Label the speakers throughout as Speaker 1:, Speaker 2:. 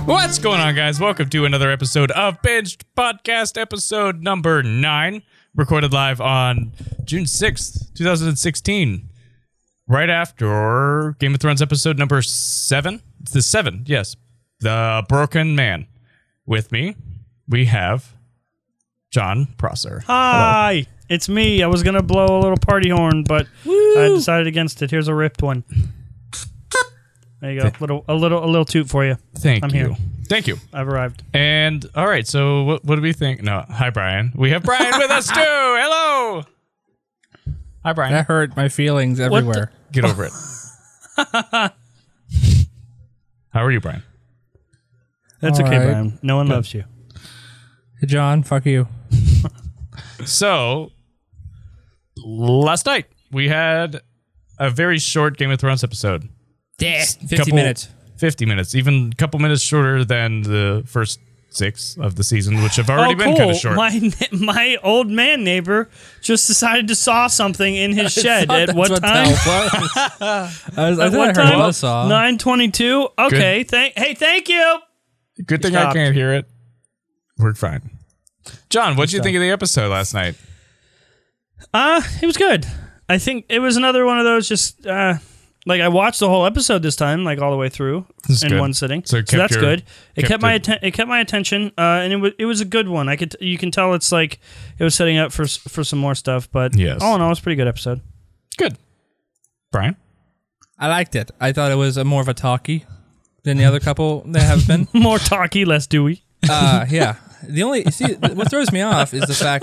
Speaker 1: What's going on, guys? Welcome to another episode of Binged Podcast, episode number 9, recorded live on June 6th, 2016, right after Game of Thrones episode number 7. It's the 7, yes. The Broken Man. With me, we have John Prosser.
Speaker 2: Hi, hello. It's me. I was going to blow a little party horn, but I decided against it. Here's a ripped one. There you go. A little toot for you.
Speaker 1: Thank you.
Speaker 2: Here.
Speaker 1: Thank you.
Speaker 2: I've arrived.
Speaker 1: And all right, so what do we think? No, hi Brian. We have Brian with us too. Hello. Hi Brian.
Speaker 3: That hurt my feelings everywhere.
Speaker 1: Get over it. How are you, Brian?
Speaker 2: That's
Speaker 3: all
Speaker 2: okay,
Speaker 3: right.
Speaker 2: Brian. No one loves you.
Speaker 3: Hey, John, fuck you.
Speaker 1: So, last night we had a very short Game of Thrones episode.
Speaker 3: Yeah, 50 minutes.
Speaker 1: 50 minutes, even a couple minutes shorter than the first 6 of the season, which have already been kind of short.
Speaker 2: My old man neighbor just decided to saw something in his shed. At what time?
Speaker 3: I heard a buzzsaw.
Speaker 2: 9:22. Okay. Thank you.
Speaker 1: Good thing I can't hear it. We're fine. John, what did you think of the episode last night?
Speaker 2: It was good. I think it was another one of those just like I watched the whole episode this time, like all the way through in one sitting. So that's good. It kept my attention, and it was a good one. You can tell it's like it was setting up for some more stuff, but all in all, it was a pretty good episode.
Speaker 1: Good. Brian?
Speaker 3: I liked it. I thought it was more of a talkie than the other couple that have been.
Speaker 2: More talky, less dewy.
Speaker 3: Yeah. What throws me off is the fact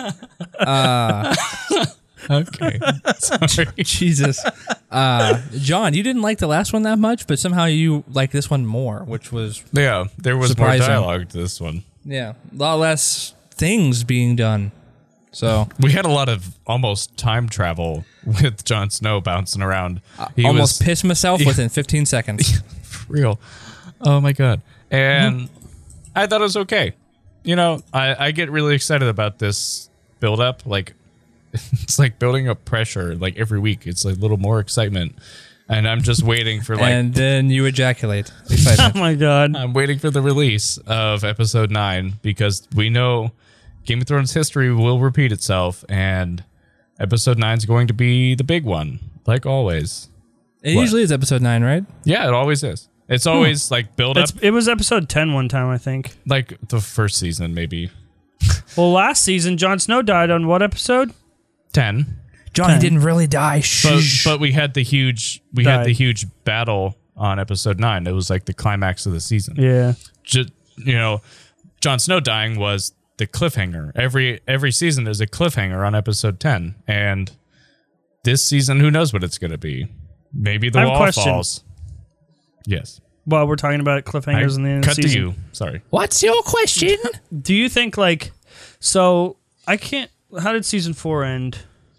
Speaker 3: that
Speaker 1: Okay. Sorry.
Speaker 3: Jesus. John, you didn't like the last one that much, but somehow you like this one more, which was
Speaker 1: there was
Speaker 3: surprising.
Speaker 1: more dialogue to this one.
Speaker 3: Yeah. A lot less things being done. So
Speaker 1: we had a lot of almost time travel with Jon Snow bouncing around.
Speaker 3: He almost pissed myself within 15 seconds.
Speaker 1: For real. Oh my god. And I thought it was okay. You know, I get really excited about this build up. Like, it's like building up pressure like every week. It's like a little more excitement. And I'm just waiting for like...
Speaker 3: And then you ejaculate. Excitement.
Speaker 2: Oh my god.
Speaker 1: I'm waiting for the release of episode 9 because we know Game of Thrones history will repeat itself and episode 9 is going to be the big one, like always.
Speaker 3: It usually is episode 9, right?
Speaker 1: Yeah, it always is. It's always like build up.
Speaker 2: It was episode 10 one time, I think.
Speaker 1: Like the first season, maybe.
Speaker 2: Well, last season, Jon Snow died on what episode?
Speaker 1: 10.
Speaker 3: Johnny didn't really die.
Speaker 1: But we had the huge battle on episode 9. It was like the climax of the season.
Speaker 2: Yeah.
Speaker 1: Just, Jon Snow dying was the cliffhanger. Every season there's a cliffhanger on episode 10. And this season, who knows what it's going to be? Maybe the wall falls. Yes.
Speaker 2: Well, we're talking about cliffhangers in the end of the season.
Speaker 1: Cut to you. Sorry.
Speaker 3: What's your question?
Speaker 2: Do you think so I can't... How did season 4 end?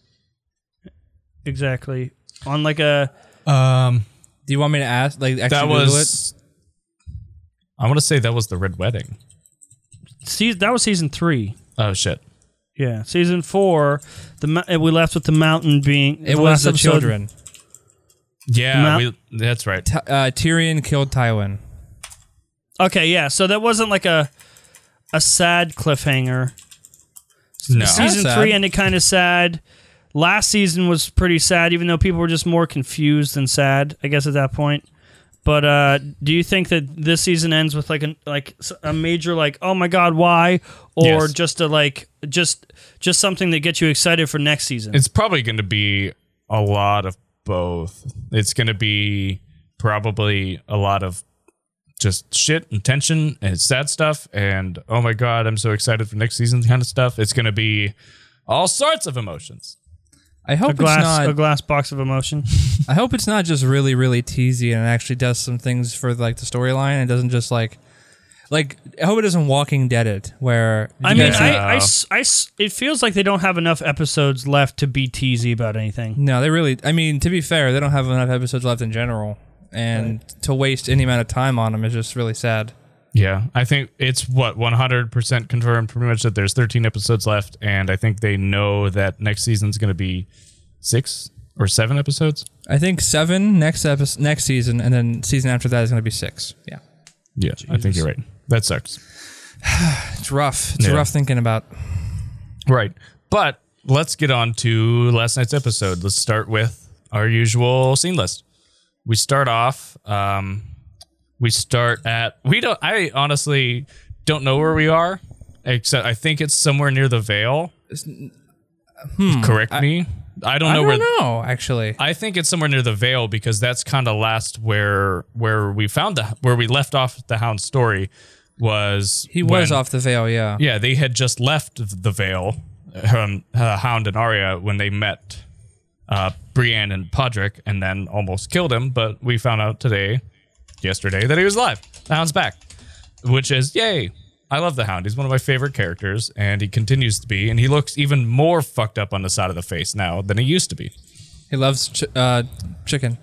Speaker 2: Exactly. On like a...
Speaker 3: Do you want me to ask? Like, actually
Speaker 1: that
Speaker 3: Google
Speaker 1: was... it? I want to say that was the Red Wedding.
Speaker 2: That was season 3.
Speaker 1: Oh, shit.
Speaker 2: Yeah. Season 4, we left with the mountain being...
Speaker 3: It was the children.
Speaker 1: Yeah, that's right.
Speaker 3: Tyrion killed Tywin.
Speaker 2: Okay, yeah. So that wasn't like a sad cliffhanger.
Speaker 1: No.
Speaker 2: Season 3 ended kind of sad. Last season was pretty sad, even though people were just more confused than sad, I guess, at that point. But do you think that this season ends with like a major oh my god, why? Or just just something that gets you excited for next season?
Speaker 1: It's probably going to be a lot of both. It's going to be probably a lot of just shit and tension and sad stuff and oh my god, I'm so excited for next season kind of stuff. It's going to be all sorts of emotions.
Speaker 3: I hope
Speaker 2: a glass box of emotion.
Speaker 3: I hope it's not just really, really teasy and it actually does some things for like the storyline. It doesn't just like I hope it doesn't Walking Dead it where.
Speaker 2: It feels like they don't have enough episodes left to be teasy about anything.
Speaker 3: No, they really. I mean, to be fair, they don't have enough episodes left in general, and to waste any amount of time on them is just really sad.
Speaker 1: Yeah, I think it's 100% confirmed pretty much that there's 13 episodes left, and I think they know that next season's going to be 6 or 7 episodes.
Speaker 3: I think 7 next season, and then season after that is going to be 6. Yeah.
Speaker 1: Yeah, Jesus. I think you're right. That sucks.
Speaker 3: It's rough. It's rough thinking about.
Speaker 1: Right. But let's get on to last night's episode. Let's start with our usual scene list. We start off. I honestly don't know where we are, except I think it's somewhere near the Veil. Correct me. I don't know
Speaker 3: actually.
Speaker 1: I think it's somewhere near the Veil because that's kind of last where we found where we left off the Hound's story was
Speaker 3: was off the Veil, yeah.
Speaker 1: Yeah, they had just left the Veil, Hound and Arya, when they met Brienne and Podrick, and then almost killed him. But we found out yesterday, that he was alive. The Hound's back, which is yay. I love the Hound. He's one of my favorite characters, and he continues to be. And he looks even more fucked up on the side of the face now than he used to be.
Speaker 3: He loves chicken.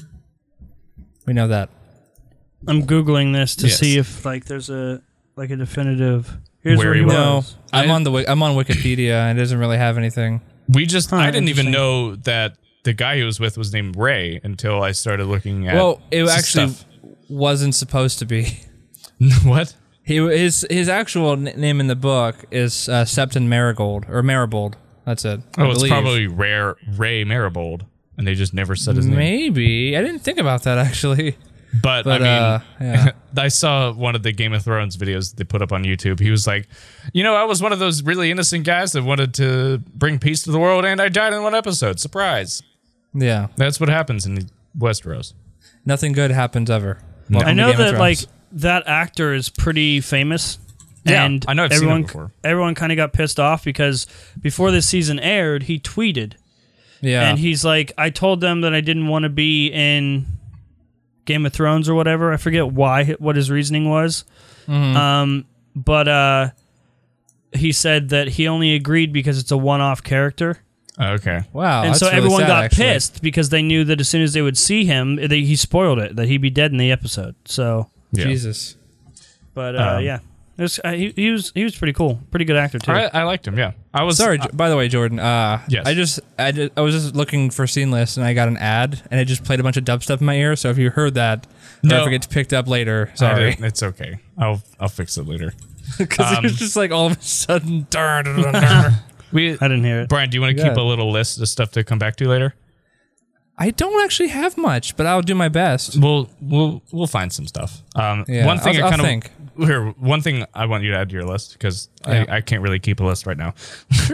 Speaker 3: We know that.
Speaker 2: I'm Googling this to see if there's a definitive. Here's where he was.
Speaker 3: I'm on Wikipedia, and it doesn't really have anything.
Speaker 1: I didn't even know that the guy he was with was named Ray until I started looking at.
Speaker 3: Well, it actually wasn't supposed to be.
Speaker 1: What?
Speaker 3: His actual name in the book is Septon Marigold or Maribold. That's it.
Speaker 1: It's probably Ray Maribold, and they just never said his name.
Speaker 3: Maybe I didn't think about that actually.
Speaker 1: But I mean, yeah. I saw one of the Game of Thrones videos they put up on YouTube. He was like, I was one of those really innocent guys that wanted to bring peace to the world, and I died in one episode. Surprise.
Speaker 3: Yeah.
Speaker 1: That's what happens in Westeros.
Speaker 3: Nothing good happens ever.
Speaker 1: No.
Speaker 2: I know that, that actor is pretty famous.
Speaker 1: Yeah,
Speaker 2: and
Speaker 1: I know I've seen him before.
Speaker 2: Everyone kind of got pissed off because before this season aired, he tweeted.
Speaker 3: Yeah.
Speaker 2: And he's like, I told them that I didn't want to be in Game of Thrones or whatever. I forget what his reasoning was.
Speaker 3: Mm-hmm.
Speaker 2: But he said that he only agreed because it's a one-off character.
Speaker 1: Okay.
Speaker 3: Wow.
Speaker 2: And so really everyone got pissed because they knew that as soon as they would see him, he spoiled it, that he'd be dead in the episode. So
Speaker 3: Jesus.
Speaker 2: But yeah. He was pretty cool. Pretty good actor too.
Speaker 1: I liked him. Yeah. I was
Speaker 3: sorry. By the way, Jordan.
Speaker 1: Yes.
Speaker 3: I was just looking for scene list and I got an ad and it just played a bunch of dubstep in my ear. So if you heard that, or if it gets picked up later, sorry.
Speaker 1: It's okay. I'll fix it later.
Speaker 3: Because it was just all of a sudden.
Speaker 2: I didn't hear it.
Speaker 1: Brian, do you want to keep a little list of stuff to come back to later?
Speaker 3: I don't actually have much, but I'll do my best.
Speaker 1: We'll find some stuff. One thing one thing I want you to add to your list because I can't really keep a list right now.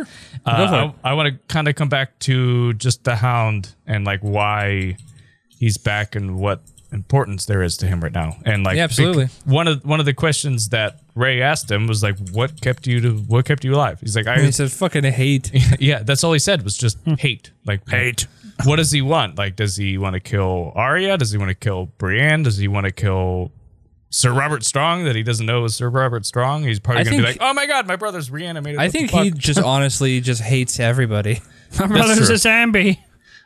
Speaker 1: I want to kind of come back to just the Hound and why he's back and what importance there is to him right now. And
Speaker 3: absolutely.
Speaker 1: One of the questions that Ray asked him was what kept you alive? He's like,
Speaker 3: he said fucking hate.
Speaker 1: Yeah, that's all he said was just hate. Hate. What does he want? Does he want to kill Arya? Does he want to kill Brienne? Does he want to kill Sir Robert Strong that he doesn't know is Sir Robert Strong? He's probably going to be like, oh my god, my brother's reanimated.
Speaker 3: I think he just honestly just hates everybody.
Speaker 2: My brother's a zombie.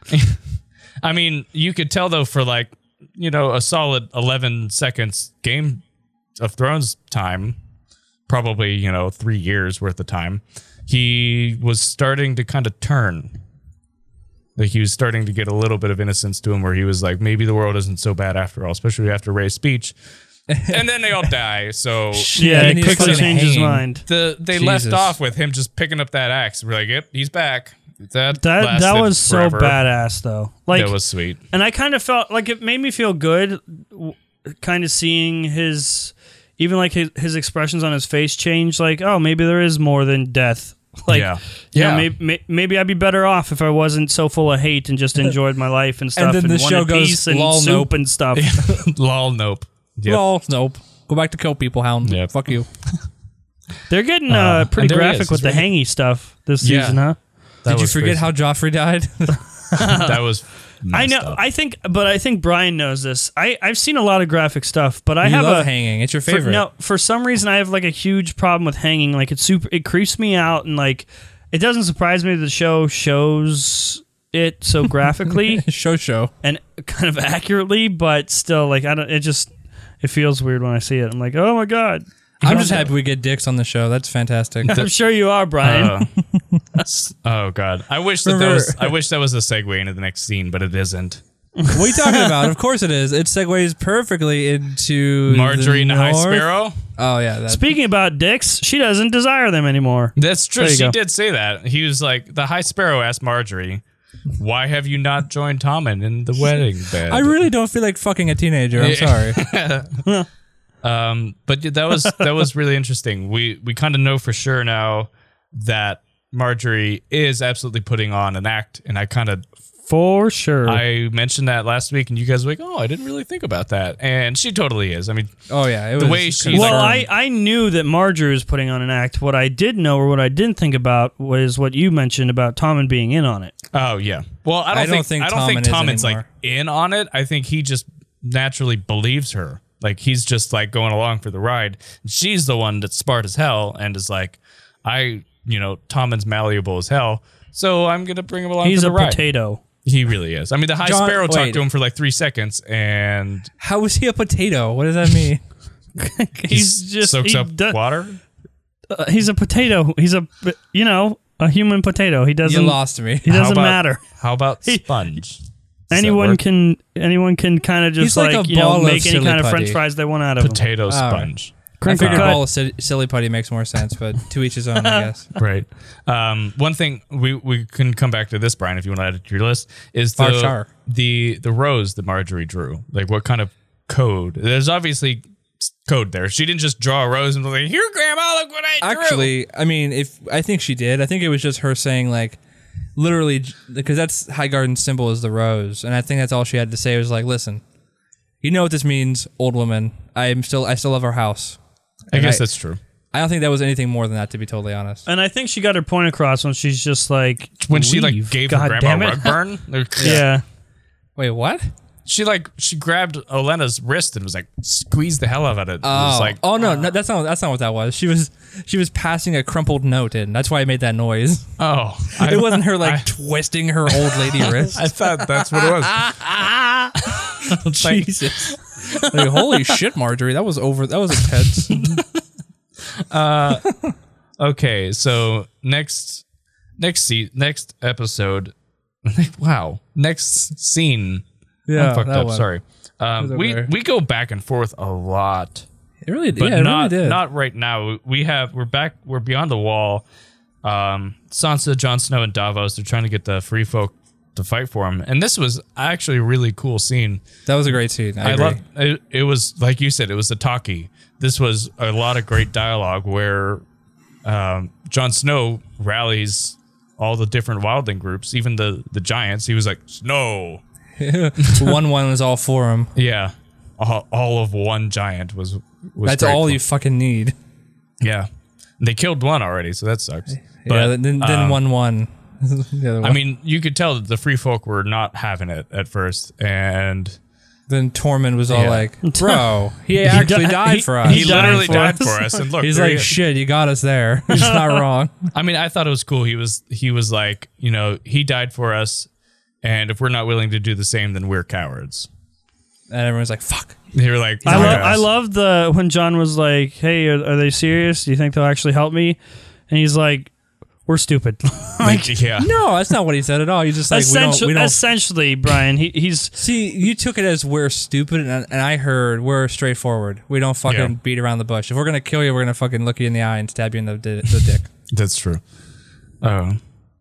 Speaker 1: I mean, you could tell though for a solid 11 seconds Game of Thrones time, probably 3 years worth of time, he was starting to kind of turn. He was starting to get a little bit of innocence to him where he was like, maybe the world isn't so bad after all, especially after Ray's speech. And then they all die, so...
Speaker 2: Yeah, he quickly changed his mind.
Speaker 1: They left off with him just picking up that axe. We're like, yep, he's back. That
Speaker 2: was
Speaker 1: forever.
Speaker 2: So badass, though.
Speaker 1: That was sweet.
Speaker 2: And I kind of felt it made me feel good, kind of seeing his... Even his expressions on his face change, oh, maybe there is more than death. Maybe I'd be better off if I wasn't so full of hate and just enjoyed my life and stuff.
Speaker 3: And then the show goes
Speaker 2: peace and soup
Speaker 3: nope.
Speaker 2: and stuff.
Speaker 1: Lol, nope.
Speaker 3: Yep. Lol, nope. Go back to kill people, Hound.
Speaker 1: Yep.
Speaker 3: Fuck you.
Speaker 2: They're getting pretty graphic with the hangy stuff this season, huh?
Speaker 3: Did you forget how Joffrey died?
Speaker 1: That was.
Speaker 2: I know. Up. I think Brian knows this. I've seen a lot of graphic stuff, but I
Speaker 3: love hanging. It's your favorite.
Speaker 2: For some reason I have a huge problem with hanging. It creeps me out, and it doesn't surprise me that the show shows it so graphically,
Speaker 3: show,
Speaker 2: and kind of accurately, but still, I don't. It feels weird when I see it. I'm like, oh my god.
Speaker 3: I'm just happy we get dicks on the show. That's fantastic.
Speaker 2: I'm sure you are, Brian.
Speaker 1: Oh god, I wish that was a segue into the next scene, but it isn't.
Speaker 3: What are you talking about? Of course it is. It segues perfectly into
Speaker 1: Marjorie and the High Sparrow.
Speaker 3: Oh, yeah.
Speaker 2: Speaking about dicks, she doesn't desire them anymore.
Speaker 1: That's true. She did say that. He was like, the High Sparrow asked Marjorie, why have you not joined Tommen in the wedding bed?
Speaker 3: I really don't feel like fucking a teenager. I'm sorry.
Speaker 1: But that was really interesting. We kind of know for sure now that Marjorie is absolutely putting on an act, and I kind of...
Speaker 2: For sure.
Speaker 1: I mentioned that last week, and you guys were like, oh, I didn't really think about that. And she totally is. I mean,
Speaker 3: oh, yeah.
Speaker 1: The way she...
Speaker 2: Well, I knew that Marjorie was putting on an act. What I did know, or what I didn't think about, was what you mentioned about Tommen being in on it.
Speaker 1: Oh, yeah. Well, I don't think Tommen's like in on it. I think he just naturally believes her. Like, he's just like going along for the ride. She's the one that's smart as hell and is like, Tommen's malleable as hell, so I'm going to bring him along for the ride.
Speaker 2: He's a potato.
Speaker 1: He really is. I mean, the High Sparrow talked to him for like 3 seconds, and...
Speaker 3: How is he a potato? What does that mean?
Speaker 1: He's just... Soaks up water?
Speaker 2: He's a potato. He's a human potato. He doesn't...
Speaker 3: You lost me.
Speaker 2: He doesn't matter.
Speaker 1: How about sponge?
Speaker 2: Anyone can kind of just make any kind of French fries they want out of
Speaker 1: potato sponge.
Speaker 3: I figured a bowl of silly putty makes more sense, but to each his own, I guess.
Speaker 1: Right. One thing we can come back to this, Brian, if you want to add it to your list, is the rose that Marjorie drew. Like, what kind of code? There's obviously code there. She didn't just draw a rose and be like, "Here, Grandma, look what I drew."
Speaker 3: Actually, I mean, I think she did. I think it was just her saying, like, literally, because that's Highgarden's symbol is the rose, and I think that's all she had to say was like, "Listen, you know what this means, old woman. I still love our house."
Speaker 1: I guess that's true.
Speaker 3: I don't think that was anything more than that, to be totally honest.
Speaker 2: And I think she got her point across when she's just like,
Speaker 1: she like gave her grandma rug burn.
Speaker 2: Yeah.
Speaker 3: Wait, what?
Speaker 1: She grabbed Olenna's wrist and was like, squeezed the hell out of it.
Speaker 3: Oh, no, that's not what that was. She was passing a crumpled note in. That's why I made that noise.
Speaker 1: Oh,
Speaker 3: it wasn't her twisting her old lady wrist.
Speaker 1: I thought that's what it was.
Speaker 3: Jesus. Like, holy shit, Marjorie, that was intense.
Speaker 1: Okay, so next episode. Wow, next scene.
Speaker 3: Yeah,
Speaker 1: I'm fucked up. Sorry. We go back and forth a lot.
Speaker 3: It really did.
Speaker 1: But
Speaker 3: really did.
Speaker 1: Not right now. We're beyond the wall. Sansa, Jon Snow, and Davos. They're trying to get the free folk to fight for him, and this was actually a really cool scene.
Speaker 3: That was a great scene. I agree.
Speaker 1: Love it. Was like you said, it was a talkie. This was a lot of great dialogue where Jon Snow rallies all the different wildling groups, even the giants. He was like, Snow.
Speaker 3: 1-1 is all for him.
Speaker 1: Yeah, all of one giant was
Speaker 3: that's all you fucking need.
Speaker 1: Yeah, they killed one already, so that sucks.
Speaker 3: But yeah, then 1-1.
Speaker 1: I mean, you could tell that the free folk were not having it at first, and
Speaker 3: then Tormund was all like, "Bro, he actually died for us.
Speaker 1: He literally died for us." And look,
Speaker 3: he's like, "Shit, you got us there. He's not wrong."
Speaker 1: I mean, I thought it was cool. He was like, he died for us, and if we're not willing to do the same, then we're cowards.
Speaker 3: And everyone's like, "Fuck."
Speaker 1: They were like,
Speaker 2: I love when Jon was like, "Hey, are they serious? Do you think they'll actually help me?" And he's like, "We're stupid."
Speaker 1: Yeah.
Speaker 3: No, that's not what he said at all. He's just like,
Speaker 2: essentially, Brian, he's...
Speaker 3: See, you took it as we're stupid, and I heard we're straightforward. We don't fucking beat around the bush. If we're going to kill you, we're going to fucking look you in the eye and stab you in the dick.
Speaker 1: That's true. Oh.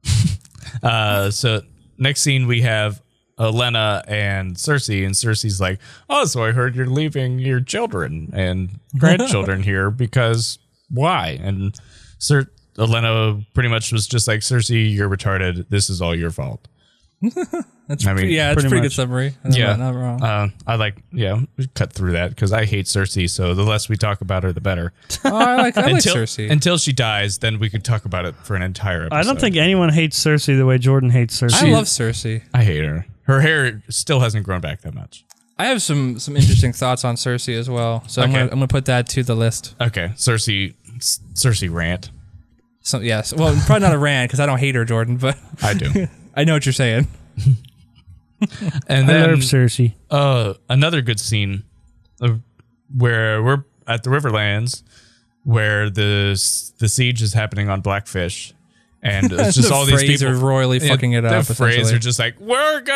Speaker 1: So next scene, we have Olenna and Cersei, and Cersei's like, "Oh, so I heard you're leaving your children and grandchildren here because why?" And Olenna pretty much was just like, "Cersei, you're retarded. This is all your fault."
Speaker 3: It's a pretty good summary. Not wrong.
Speaker 1: We cut through that because I hate Cersei, so the less we talk about her, the better.
Speaker 3: Oh, I like Cersei.
Speaker 1: Until she dies, then we could talk about it for an entire episode.
Speaker 2: I don't think anyone hates Cersei the way Jordan hates Cersei.
Speaker 3: I love Cersei.
Speaker 1: I hate her. Her hair still hasn't grown back that much.
Speaker 3: I have some interesting thoughts on Cersei as well, so I'm gonna put that to the list.
Speaker 1: Okay, Cersei rant.
Speaker 3: So yes, well, probably not a rant because I don't hate her, Jordan, but
Speaker 1: I do.
Speaker 3: I know what you're saying.
Speaker 1: And then
Speaker 2: I love Cersei.
Speaker 1: Another good scene where we're at the Riverlands, where the siege is happening on Blackfish, and it's just all these people
Speaker 3: are royally fucking it up.
Speaker 1: The Freys are just like, "We're gonna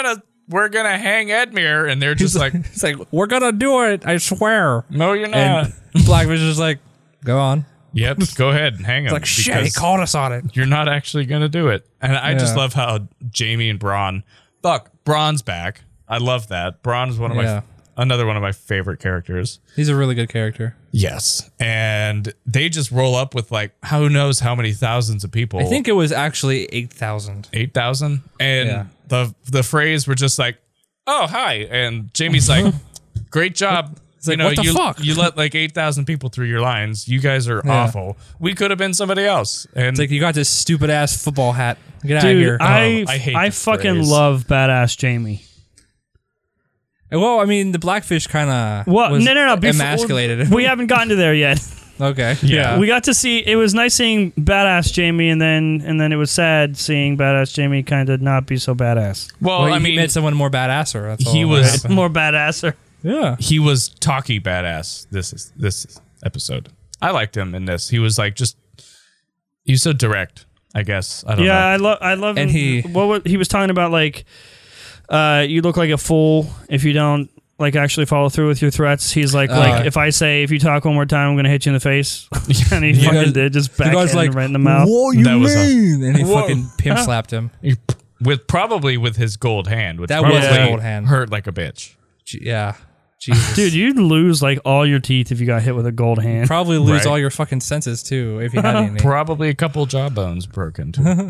Speaker 1: we're gonna hang Edmure, and they're just like,
Speaker 3: it's like, we're gonna do it, I swear.
Speaker 1: No, you're not.
Speaker 3: And Blackfish is like, go on.
Speaker 1: Yep, go ahead and hang him.
Speaker 3: It's like, shit, he called us on it.
Speaker 1: You're not actually gonna do it. And I just love how Jaime and Bronn, Bronn's back. I love that. Bronn is another one of my favorite characters.
Speaker 3: He's a really good character.
Speaker 1: Yes. And they just roll up with like, who knows how many thousands of people.
Speaker 3: I think it was actually 8,000.
Speaker 1: 8,000? And the phrase were just like, oh, hi. And Jaime's like, great job.
Speaker 3: It's like, what the fuck?
Speaker 1: You let like 8,000 people through your lines. You guys are awful. We could have been somebody else. And
Speaker 3: it's like, you got this stupid ass football hat. Get out of here.
Speaker 2: I fucking love badass Jaime.
Speaker 3: Well, I mean, the Blackfish kind of
Speaker 2: emasculated. We haven't gotten to there yet.
Speaker 3: Okay.
Speaker 1: Yeah.
Speaker 2: We got to see, it was nice seeing badass Jaime, and then it was sad seeing badass Jaime kind of not be so badass.
Speaker 3: Well, I mean, he made someone more badasser. That's
Speaker 1: he was
Speaker 2: more badasser.
Speaker 3: Yeah.
Speaker 1: He was talky badass this episode. I liked him in this. He was like he was so direct, I guess. I don't know.
Speaker 2: I love
Speaker 3: and
Speaker 2: him. He was talking about like you look like a fool if you don't like actually follow through with your threats. He's like if you talk one more time, I'm gonna hit you in the face. And he fucking did, just backhanded him right in the mouth.
Speaker 3: What you mean? And he fucking pimp slapped him.
Speaker 1: Probably with his gold hand.
Speaker 3: That was the gold hand.
Speaker 1: Hurt like a bitch.
Speaker 3: Yeah. Jesus.
Speaker 2: Dude, you'd lose like all your teeth if you got hit with a gold hand.
Speaker 3: Probably lose all your fucking senses too if you had any.
Speaker 1: Probably a couple jawbones broken too.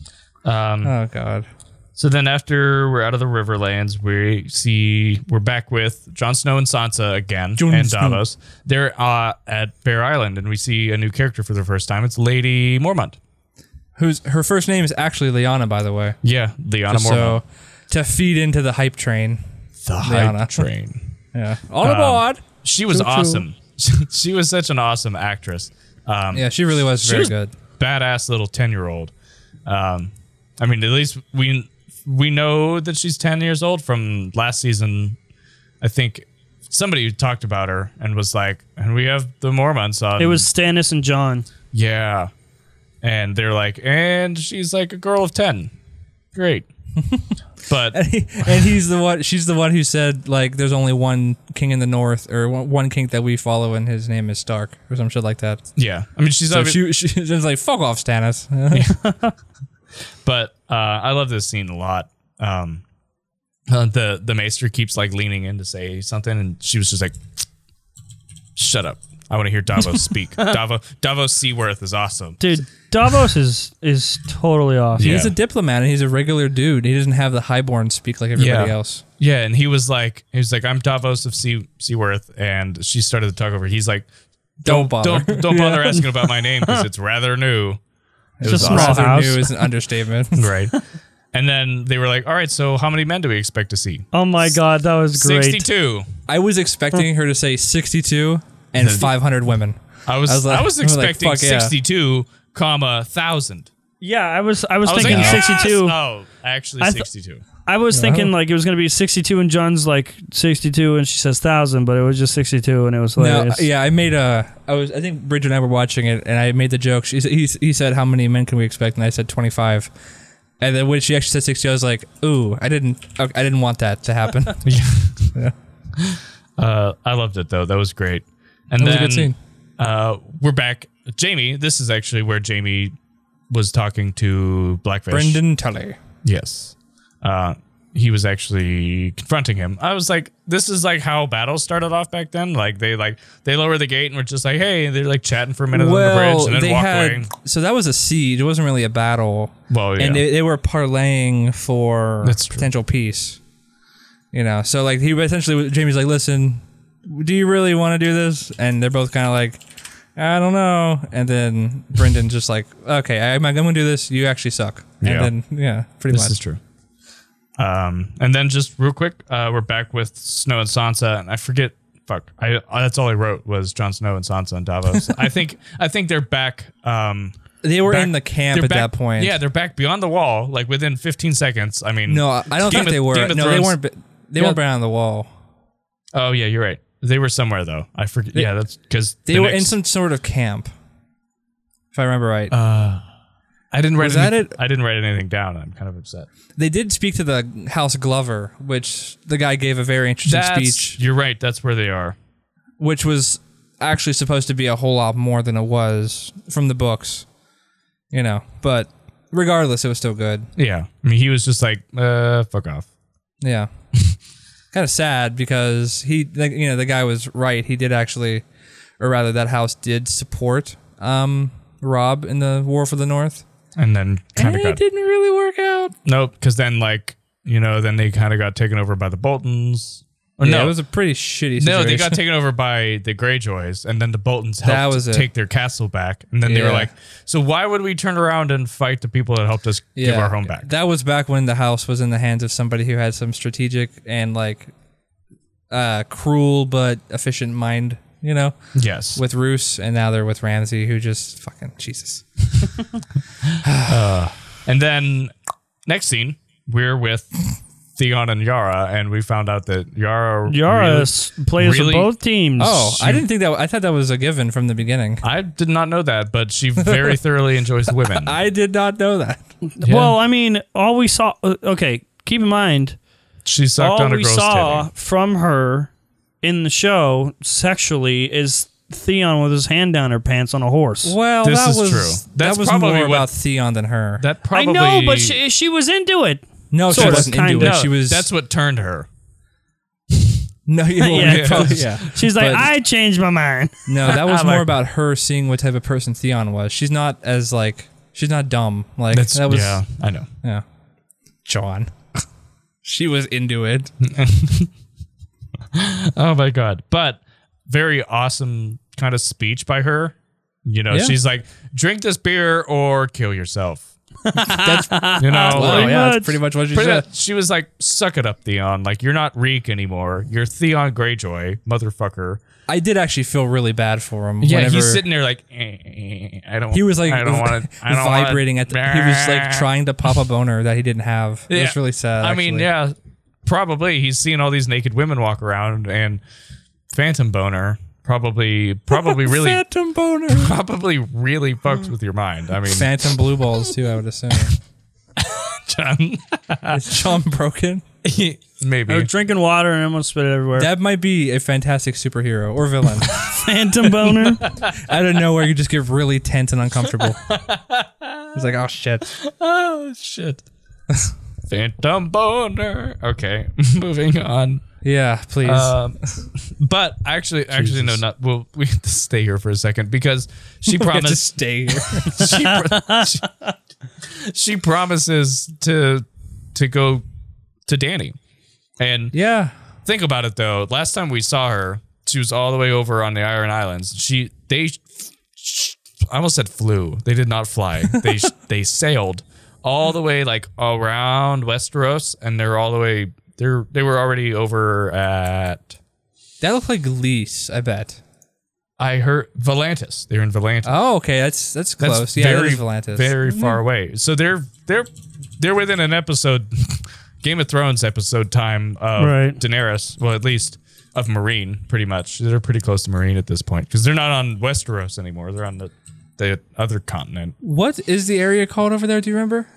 Speaker 3: Oh god.
Speaker 1: So then after we're out of the Riverlands, we're back with Jon Snow and Sansa again and Davos. They're at Bear Island, and we see a new character for the first time. It's Lady Mormont.
Speaker 3: Her first name is actually Lyanna, by the way.
Speaker 1: Yeah, Lyanna Mormont.
Speaker 3: So to feed into the hype train.
Speaker 1: The hype train.
Speaker 3: Yeah. On aboard.
Speaker 1: She was awesome. She was such an awesome actress.
Speaker 3: Yeah, she really was very good.
Speaker 1: Badass little 10-year-old. I mean, at least we know that she's 10 years old from last season. I think somebody talked about her and was like, and we have the Mormonts on.
Speaker 2: It was Stannis and Jon.
Speaker 1: Yeah. And they're like, and she's like a girl of 10. Great. But
Speaker 3: and she's the one who said like there's only one king in the north or one king that we follow and his name is Stark or some shit like that.
Speaker 1: Yeah. I mean she's
Speaker 3: like fuck off Stannis.
Speaker 1: But I love this scene a lot. The Maester keeps like leaning in to say something and she was just like, shut up. I want to hear Davos speak. Davos Seaworth is awesome.
Speaker 2: Dude, Davos is totally awesome.
Speaker 3: He's a diplomat and he's a regular dude. He doesn't have the highborn speak like everybody else.
Speaker 1: Yeah, and he was like, I'm Davos of Seaworth, and she started to talk over. He's like, don't bother asking about my name because it's rather new.
Speaker 2: It's a small house.
Speaker 3: New is an understatement.
Speaker 1: Right. And then they were like, all right, so how many men do we expect to see?
Speaker 2: Oh my God, that was great.
Speaker 1: 62.
Speaker 3: I was expecting her to say 62 and 500 women.
Speaker 1: I was expecting like, 62, comma, 1,000.
Speaker 2: Yeah, I was thinking like, 62.
Speaker 1: Oh, actually 62.
Speaker 2: I was thinking like it was going to be 62 and John's like 62 and she says 1,000, but it was just 62 and it was hilarious.
Speaker 3: No, yeah, I think Bridget and I were watching it and I made the joke. He said, how many men can we expect? And I said 25. And then when she actually said 60, I was like, ooh, I didn't want that to happen.
Speaker 1: Yeah. I loved it though. That was great. And
Speaker 3: that was
Speaker 1: then
Speaker 3: a good scene.
Speaker 1: We're back. Jaime, this is actually where Jaime was talking to Blackfish.
Speaker 3: Brynden Tully.
Speaker 1: Yes. He was actually confronting him. I was like, this is like how battles started off back then. Like they lower the gate and we're just like, hey, they're like chatting for a minute on the bridge and then walk away.
Speaker 3: So that was a siege. It wasn't really a battle.
Speaker 1: Well, yeah.
Speaker 3: And they were parlaying for potential peace. You know, so like Jaime's like, listen, do you really want to do this? And they're both kind of like, I don't know. And then Brynden just like, okay, I'm going to do this. You actually suck. And then, pretty much.
Speaker 1: This is true. And then just real quick, we're back with Snow and Sansa, and I forget. That's all I wrote was Jon Snow and Sansa and Davos. I think they're back.
Speaker 3: They were in the camp at that point.
Speaker 1: Yeah, they're back beyond the wall, like within 15 seconds. I mean,
Speaker 3: no, I don't think they were. No, they weren't. They weren't beyond the wall.
Speaker 1: Oh yeah, you're right. They were somewhere though. I forget. That's because
Speaker 3: they were in some sort of camp, if I remember right.
Speaker 1: I I didn't write I didn't write anything down. I'm kind of upset.
Speaker 3: They did speak to the House Glover, which the guy gave a very interesting speech.
Speaker 1: You're right. That's where they are.
Speaker 3: Which was actually supposed to be a whole lot more than it was from the books. You know, but regardless, it was still good.
Speaker 1: Yeah. I mean, he was just like, fuck off.
Speaker 3: Yeah. Kind of sad because the guy was right. He did actually, or rather that house did support Robb in the War for the North.
Speaker 1: And then kind of
Speaker 3: it didn't really work out.
Speaker 1: Nope, because then then they kind of got taken over by the Boltons.
Speaker 3: Or no, it was a pretty shitty situation.
Speaker 1: No, they got taken over by the Greyjoys, and then the Boltons helped take their castle back. And then they were like, so why would we turn around and fight the people that helped us give our home back?
Speaker 3: That was back when the house was in the hands of somebody who had some strategic and cruel but efficient mind, you know?
Speaker 1: Yes.
Speaker 3: With Roose, and now they're with Ramsay, who just fucking, Jesus.
Speaker 1: And then next scene, we're with Theon and Yara, and we found out that Yara
Speaker 2: plays for both teams.
Speaker 3: Oh, I didn't think that. I thought that was a given from the beginning.
Speaker 1: I did not know that, but she very thoroughly enjoys women.
Speaker 3: I did not know that.
Speaker 2: Yeah. Well, I mean, all we saw. Okay, keep in mind,
Speaker 1: she sucked on a girl's titty.
Speaker 2: All we saw from her in the show sexually is Theon with his hand down her pants on a horse.
Speaker 3: Well,
Speaker 1: this
Speaker 3: is
Speaker 1: true.
Speaker 3: That was more about Theon than her.
Speaker 1: That probably.
Speaker 2: I know, but she was into it.
Speaker 3: No, she wasn't into it.
Speaker 1: No,
Speaker 3: she was.
Speaker 1: That's what turned her.
Speaker 3: No, yeah.
Speaker 2: She's like, I changed my mind.
Speaker 3: No, that was more about her seeing what type of person Theon was. She's not she's not dumb. Like that was.
Speaker 1: Yeah, I know.
Speaker 3: Yeah, John. She was into it.
Speaker 1: Oh my god! But very awesome kind of speech by her. You know, she's like, drink this beer or kill yourself. That's
Speaker 3: that's pretty much what she said.
Speaker 1: She was like, suck it up, Theon. Like, you're not Reek anymore. You're Theon Greyjoy, motherfucker.
Speaker 3: I did actually feel really bad for him.
Speaker 1: Yeah, he's sitting there like, I don't.
Speaker 3: He was like,
Speaker 1: I don't want to.
Speaker 3: Vibrating at the. He was like trying to pop a boner that he didn't have. It was really sad.
Speaker 1: I mean, yeah, probably he's seeing all these naked women walk around and phantom boner. Probably really
Speaker 3: phantom boner.
Speaker 1: Probably really fucks with your mind. I mean,
Speaker 3: phantom blue balls too. I would assume.
Speaker 1: John,
Speaker 3: is John broken?
Speaker 1: Maybe.
Speaker 2: I was drinking water and I'm gonna spit it everywhere.
Speaker 3: That might be a fantastic superhero or villain.
Speaker 2: Phantom boner.
Speaker 3: Out of nowhere, you just get really tense and uncomfortable. It's like, oh shit.
Speaker 1: Oh shit. Phantom boner. Okay, moving on.
Speaker 3: Yeah, please.
Speaker 1: But actually, no, not. Well, we have to stay here for a second because she promised
Speaker 3: to stay here.
Speaker 1: she promises to go to Dany, and think about it though. Last time we saw her, she was all the way over on the Iron Islands. I almost said flew. They did not fly. They sailed all the way like around Westeros, and they're all the way. They were already over at.
Speaker 3: That looked like Lys, I bet.
Speaker 1: I heard Volantis. They're in Volantis.
Speaker 3: Oh, okay, that's close. That's that is Volantis.
Speaker 1: Very far away. So they're within an episode, Game of Thrones episode time of Daenerys. Well, at least of Meereen, pretty much. They're pretty close to Meereen at this point because they're not on Westeros anymore. They're on the other continent.
Speaker 3: What is the area called over there? Do you remember?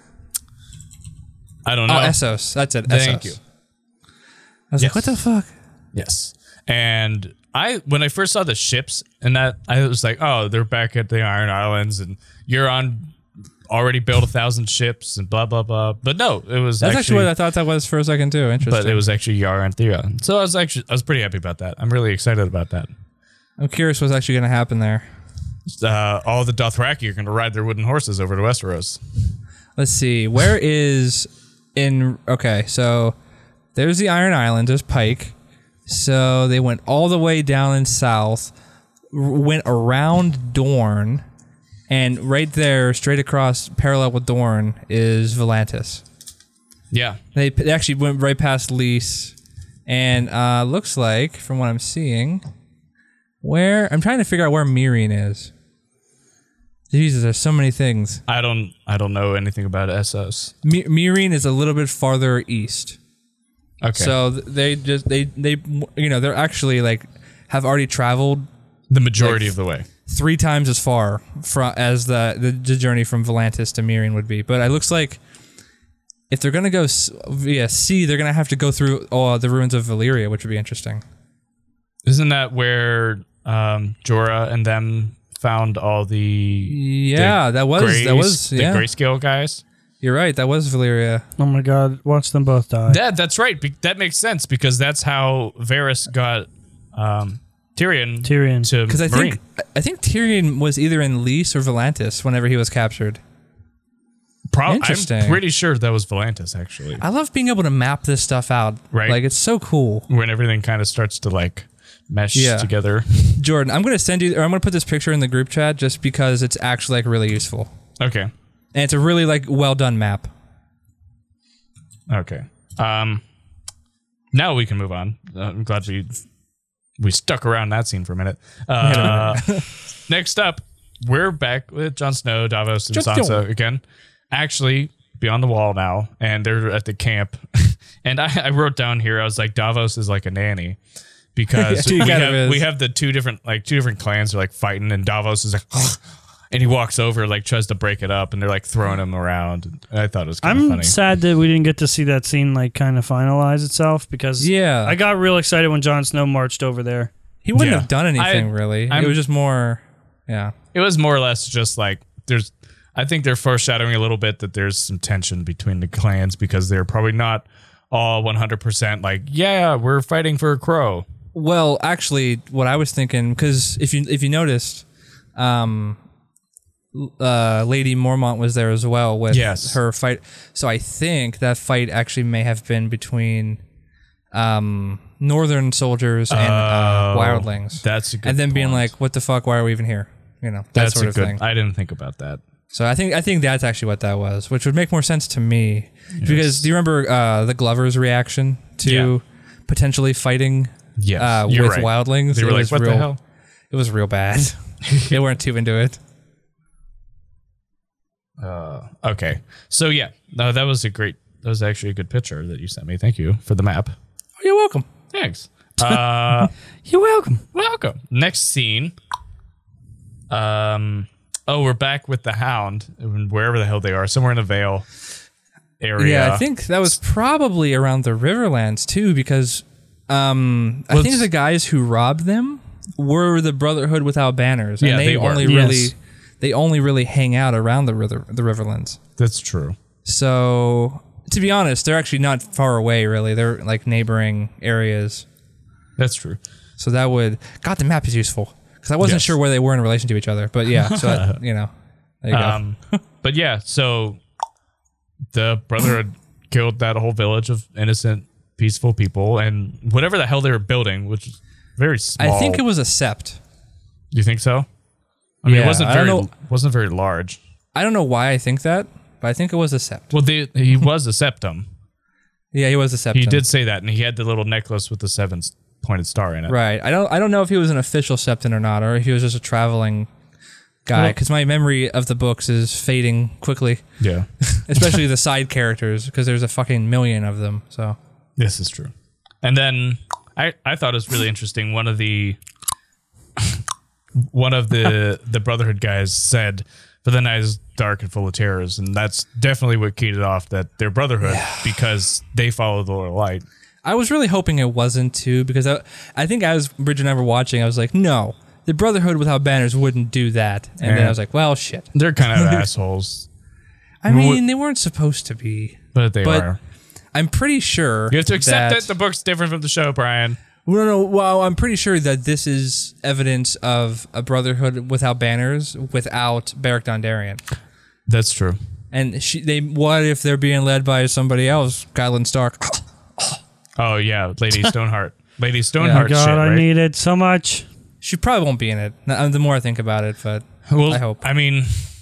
Speaker 1: I don't know.
Speaker 3: Oh, Essos. That's it.
Speaker 1: Thank you.
Speaker 3: I was like, what the fuck?
Speaker 1: Yes. And when I first saw the ships and that, I was like, oh, they're back at the Iron Islands and Euron already built 1,000 ships and blah, blah, blah. But no, it was
Speaker 3: That's actually what I thought that was for a second too. Interesting.
Speaker 1: But it was actually Yara and Theon. So I was pretty happy about that. I'm really excited about that.
Speaker 3: I'm curious what's actually going to happen there.
Speaker 1: All the Dothraki are going to ride their wooden horses over to Westeros.
Speaker 3: Let's see. Where is okay, so there's the Iron Islands, there's Pike. So they went all the way down in south, went around Dorne, and right there, straight across, parallel with Dorne, is Volantis.
Speaker 1: Yeah.
Speaker 3: They actually went right past Lys, and looks like, from what I'm seeing, I'm trying to figure out where Meereen is. Jesus, there's so many things.
Speaker 1: I don't know anything about Essos.
Speaker 3: Meereen is a little bit farther east.
Speaker 1: Okay.
Speaker 3: So they they're actually like have already traveled
Speaker 1: the majority of the way.
Speaker 3: 3 times as far as the journey from Volantis to Mirian would be. But it looks like if they're gonna go via sea, they're gonna have to go through the ruins of Valyria, which would be interesting.
Speaker 1: Isn't that where Jorah and them found all the
Speaker 3: that was
Speaker 1: the grayscale guys?
Speaker 3: You're right. That was Valyria.
Speaker 2: Oh my God! Watch them both die.
Speaker 1: That's right. That makes sense because that's how Varys got Tyrion to
Speaker 3: because I
Speaker 1: Meereen.
Speaker 3: think Tyrion was either in Lys or Volantis whenever he was captured.
Speaker 1: Interesting. I'm pretty sure that was Volantis, actually.
Speaker 3: I love being able to map this stuff out.
Speaker 1: Right.
Speaker 3: Like, it's so cool.
Speaker 1: When everything kind of starts to, like, mesh together.
Speaker 3: Jordan, I'm going to put this picture in the group chat just because it's actually, like, really useful.
Speaker 1: Okay.
Speaker 3: And it's a really, like, well-done map.
Speaker 1: Okay. Now we can move on. I'm glad we stuck around that scene for a minute. Next up, we're back with Jon Snow, Davos, and Sansa again. Actually, beyond the wall now, and they're at the camp. And I wrote down here, I was like, Davos is like a nanny. Because we have the two different clans are like fighting, and Davos is like, and he walks over, like tries to break it up, and they're like throwing him around. And I thought it was kind of funny.
Speaker 2: I'm sad that we didn't get to see that scene like kind of finalize itself because I got real excited when Jon Snow marched over there.
Speaker 3: He wouldn't have done anything really. It was just more,
Speaker 1: It was more or less just like I think they're foreshadowing a little bit that there's some tension between the clans because they're probably not all 100% like, yeah, we're fighting for a crow.
Speaker 3: Well, actually, what I was thinking, because if you noticed, Lady Mormont was there as well with her fight. So I think that fight actually may have been between northern soldiers and wildlings.
Speaker 1: That's a good
Speaker 3: And then being
Speaker 1: point.
Speaker 3: like, what the fuck? Why are we even here? You know, that sort of thing.
Speaker 1: I didn't think about that.
Speaker 3: So I think that's actually what that was, which would make more sense to me. Yes. Because do you remember the Glovers' reaction to potentially fighting with wildlings?
Speaker 1: They were like, what the hell?
Speaker 3: It was real bad. They weren't too into it.
Speaker 1: Okay. So no, that was actually a good picture that you sent me. Thank you for the map.
Speaker 3: Oh, you're welcome.
Speaker 1: Thanks.
Speaker 2: You're welcome.
Speaker 1: Welcome. Next scene. We're back with the Hound, wherever the hell they are, somewhere in the Vale area.
Speaker 3: Yeah, I think that was probably around the Riverlands too, because I think the guys who robbed them were the Brotherhood without banners, and they only really hang out around the Riverlands.
Speaker 1: That's true.
Speaker 3: So, to be honest, they're actually not far away. Really, they're like neighboring areas.
Speaker 1: That's true.
Speaker 3: So that would the map is useful. Because I wasn't sure where they were in relation to each other, but so there you go.
Speaker 1: But so the Brotherhood killed that whole village of innocent, peaceful people, and whatever the hell they were building, which is very small.
Speaker 3: I think it was a sept.
Speaker 1: You think so? I mean, it wasn't very large.
Speaker 3: I don't know why I think that, but I think it was a sept.
Speaker 1: Well, he was a septum.
Speaker 3: Yeah, he was a septum.
Speaker 1: He did say that, and he had the little necklace with the 7 pointed star in it.
Speaker 3: Right. I don't know if he was an official septon or not, or if he was just a traveling guy, because my memory of the books is fading quickly.
Speaker 1: Yeah.
Speaker 3: Especially the side characters, because there's a fucking million of them. So
Speaker 1: this is true. And then I thought it was really interesting. One of the Brotherhood guys said, "For the night is dark and full of terrors," and that's definitely what keyed it off, that they're Brotherhood because they follow the Lord of Light.
Speaker 3: I was really hoping it wasn't too, because I think as Bridget and I were watching, I was like, no, the Brotherhood without banners wouldn't do that. And then I was like, well, shit.
Speaker 1: They're kind of assholes.
Speaker 3: I mean, they weren't supposed to be.
Speaker 1: But they are.
Speaker 3: I'm pretty sure.
Speaker 1: You have to accept that the book's different from the show, Brian.
Speaker 3: No. Well, I'm pretty sure that this is evidence of a Brotherhood without banners, without Beric Dondarrion.
Speaker 1: That's true.
Speaker 3: And what if they're being led by somebody else, Catelyn Stark?
Speaker 1: Oh, yeah, Lady Stoneheart. Lady Stoneheart
Speaker 2: God,
Speaker 1: shit, right?
Speaker 2: I need it so much.
Speaker 3: She probably won't be in it, the more I think about it, but I hope.
Speaker 1: I mean,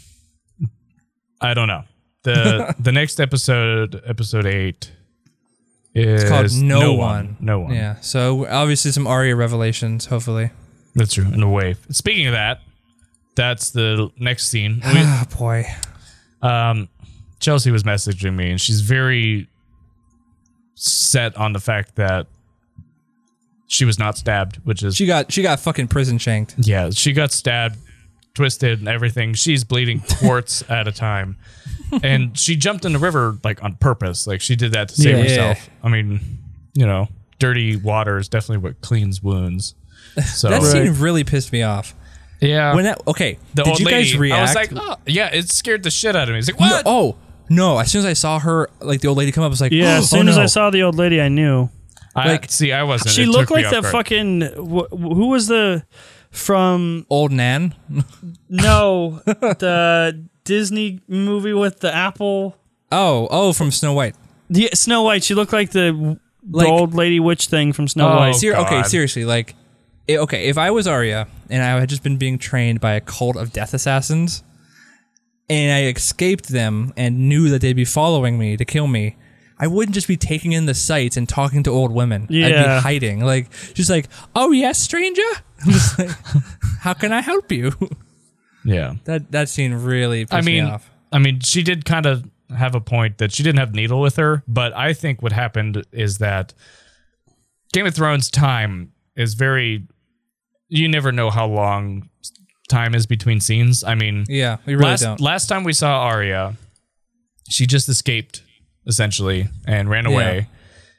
Speaker 1: I don't know. The next episode 8, is
Speaker 3: it's called No One.
Speaker 1: No One.
Speaker 3: Yeah, so obviously some Arya revelations, hopefully.
Speaker 1: That's true, in a way. Speaking of that, that's the next scene.
Speaker 3: Oh, boy.
Speaker 1: Chelsea was messaging me, and she's very set on the fact that she was not stabbed, which is
Speaker 3: she got fucking prison shanked.
Speaker 1: Yeah, she got stabbed twisted and everything. She's bleeding quarts at a time. And she jumped in the river like on purpose. Like she did that to save herself. I mean, dirty water is definitely what cleans wounds. So
Speaker 3: that scene really pissed me off.
Speaker 1: Yeah.
Speaker 3: Did you guys react?
Speaker 1: I was like, oh, yeah, it scared the shit out of me. It's like, what?
Speaker 3: No, as soon as I saw her, like the old lady come up, I was like,
Speaker 2: as soon as I saw the old lady, I knew.
Speaker 1: I wasn't.
Speaker 2: She looked like that fucking. Who was from
Speaker 3: Old Nan?
Speaker 2: No, the Disney movie with the apple.
Speaker 3: Oh, from Snow White.
Speaker 2: Yeah, Snow White. She looked like the old lady witch thing from Snow White.
Speaker 3: Okay, seriously, if I was Arya and I had just been being trained by a cult of death assassins, and I escaped them and knew that they'd be following me to kill me, I wouldn't just be taking in the sights and talking to old women.
Speaker 2: Yeah.
Speaker 3: I'd be hiding. Just like, oh yes, stranger? I'm just like, how can I help you?
Speaker 1: Yeah.
Speaker 3: That scene really pissed me off.
Speaker 1: I mean, she did kind of have a point that she didn't have Needle with her, but I think what happened is that Game of Thrones time is very... You never know how long time is between scenes. I mean,
Speaker 3: yeah, we really don't.
Speaker 1: Last time we saw Arya, she just escaped essentially and ran away,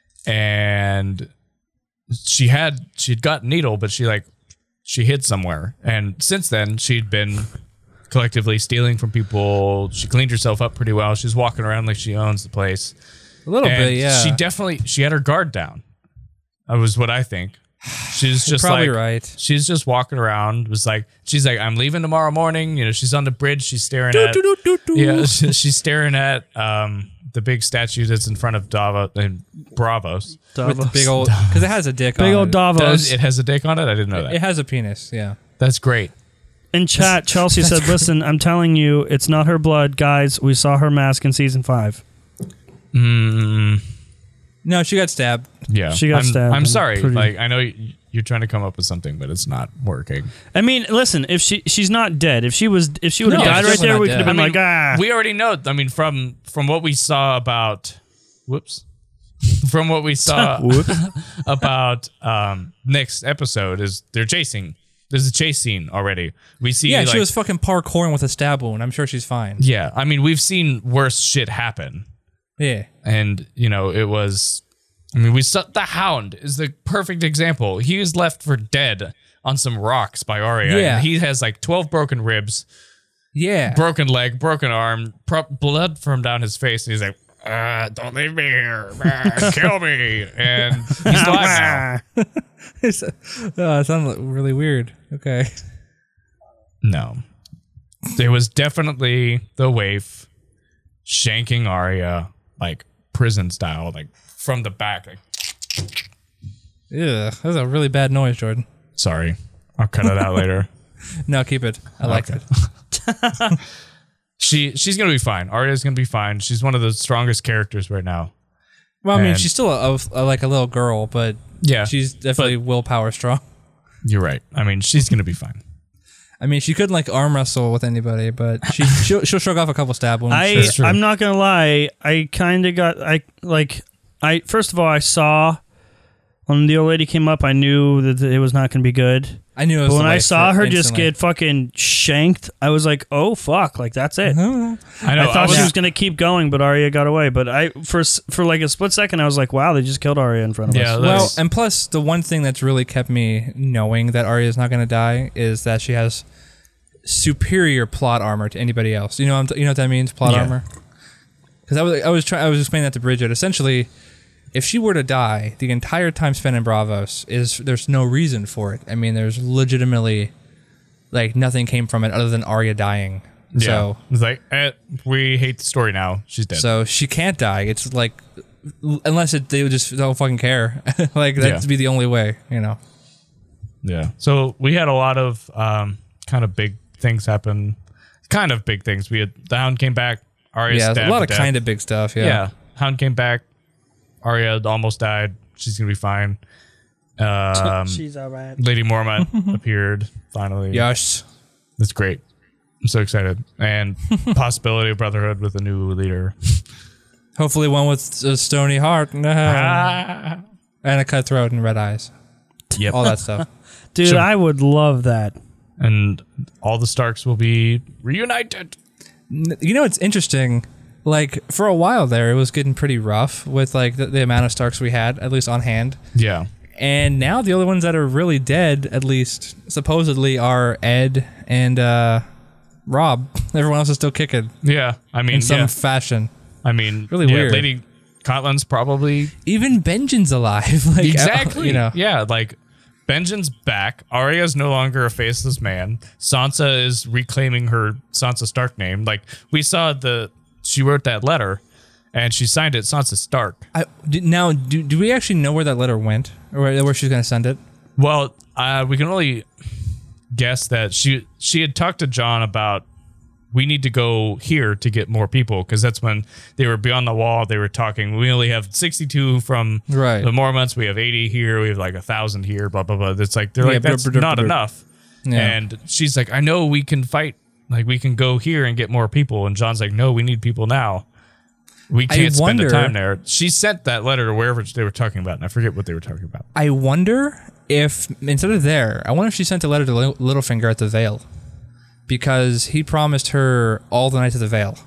Speaker 1: and she'd got Needle, but she hid somewhere. And since then, she'd been collectively stealing from people. She cleaned herself up pretty well. She's walking around like she owns the place.
Speaker 3: A little bit, yeah.
Speaker 1: She had her guard down. That was what I think. She's just
Speaker 3: probably right.
Speaker 1: She's just walking around. She's like, I'm leaving tomorrow morning. She's on the bridge. She's staring at. Yeah, she's staring at the big statue that's in front of Davos and Bravos.
Speaker 3: With the big old, because it has a dick on it.
Speaker 2: Big old Davos.
Speaker 1: It has a dick on it? I didn't know that.
Speaker 3: It has a penis, yeah.
Speaker 1: That's great.
Speaker 2: In chat, Chelsea said, listen, I'm telling you, it's not her blood, guys. We saw her mask in season 5.
Speaker 3: No, she got stabbed.
Speaker 1: Yeah.
Speaker 2: She got stabbed.
Speaker 1: I'm sorry. I know you're trying to come up with something, but it's not working.
Speaker 2: I mean, listen, if she's not dead. If she would have died right there, we could have been
Speaker 1: We already know. I mean, from what we saw about from what we saw about next episode is they're chasing. There's a chase scene already. We see.
Speaker 3: Yeah, she was fucking parkouring with a stab wound. I'm sure she's fine.
Speaker 1: Yeah, I mean, we've seen worse shit happen.
Speaker 3: Yeah.
Speaker 1: And, it was... I mean, we saw... The Hound is the perfect example. He was left for dead on some rocks by Arya.
Speaker 3: Yeah.
Speaker 1: And he has 12 broken ribs.
Speaker 3: Yeah.
Speaker 1: Broken leg, broken arm, blood from down his face. And he's like, don't leave me here. Kill me. And he's alive now.
Speaker 3: It sounds really weird. Okay.
Speaker 1: No. It was definitely the waif shanking Arya, prison style, from the back.
Speaker 3: Yeah, that was a really bad noise, Jordan.
Speaker 1: Sorry. I'll cut it out later.
Speaker 3: No, keep it. I like it.
Speaker 1: She's going to be fine. Arya's going to be fine. She's one of the strongest characters right now.
Speaker 3: Well, I mean, she's still a little girl, but
Speaker 1: yeah,
Speaker 3: she's definitely willpower strong.
Speaker 1: You're right. I mean, she's going to be fine.
Speaker 3: I mean, she couldn't arm wrestle with anybody, but she'll shrug off a couple stab wounds.
Speaker 2: I'm not gonna lie. I kind of got first of all, I saw when the old lady came up, I knew that it was not gonna be good.
Speaker 3: I knew it was.
Speaker 2: But when I saw her just get fucking shanked, I was like, oh fuck, that's it.
Speaker 1: I know.
Speaker 2: I thought she was gonna keep going, but Arya got away. But for a split second, I was like, wow, they just killed Arya in front of us.
Speaker 3: Well, and plus the one thing that's really kept me knowing that Arya is not gonna die is that she has superior plot armor to anybody else. You know what that means? Plot armor. Because I was explaining that to Bridget. Essentially, if she were to die, the entire time spent in Bravos there's no reason for it. I mean, there's legitimately nothing came from it other than Arya dying.
Speaker 1: Yeah.
Speaker 3: So
Speaker 1: it's we hate the story now. She's dead.
Speaker 3: So she can't die. It's unless they just don't fucking care. That'd be the only way,
Speaker 1: Yeah. So we had a lot of kind of big things happen. Kind of big things. We had the Hound came back. Arya stabbed
Speaker 3: a lot of
Speaker 1: death.
Speaker 3: kind of big stuff. Yeah.
Speaker 1: Hound came back. Arya almost died. She's gonna be fine.
Speaker 2: She's all right.
Speaker 1: Lady Mormont appeared finally.
Speaker 3: Yes.
Speaker 1: That's great. I'm so excited. And possibility of Brotherhood with a new leader.
Speaker 3: Hopefully one with a stony heart. And a cut throat and red eyes.
Speaker 1: Yep.
Speaker 3: All that stuff.
Speaker 2: Dude, I would love that.
Speaker 1: and all the Starks will be reunited.
Speaker 3: You know, it's interesting. Like, for a while there, it was getting pretty rough with, like, the amount of Starks we had, at least on hand.
Speaker 1: Yeah.
Speaker 3: And now the only ones that are really dead, at least supposedly, are Ed and Rob. Everyone else is still kicking.
Speaker 1: Yeah. I mean,
Speaker 3: in some fashion.
Speaker 1: I mean,
Speaker 3: really weird.
Speaker 1: Lady Catelyn's probably...
Speaker 3: Even Benjen's alive. Like,
Speaker 1: exactly.
Speaker 3: You know.
Speaker 1: Yeah, like, Benjen's back. Arya's no longer a faceless man. Sansa is reclaiming her Sansa Stark name. Like, we saw she wrote that letter, and she signed it Sansa Stark.
Speaker 3: Now, do we actually know where that letter went? Or where she's going to send it?
Speaker 1: Well, we can only guess that she had talked to Jon about, we need to go here to get more people, because that's when they were beyond the wall. They were talking, we only have 62 from the Mormonts. We have 80 here. We have like 1,000 here, blah, blah, blah. It's like, they're like, that's not enough. Yeah. And she's like, I know we can fight. Like, we can go here and get more people. And Jon's like, no, we need people now. We can't spend the time there. She sent that letter to wherever they were talking about, and I forget what they were talking about.
Speaker 3: I wonder if, instead of there, I wonder if she sent a letter to Littlefinger at the Vale. Because he promised her all the Knights of the Vale.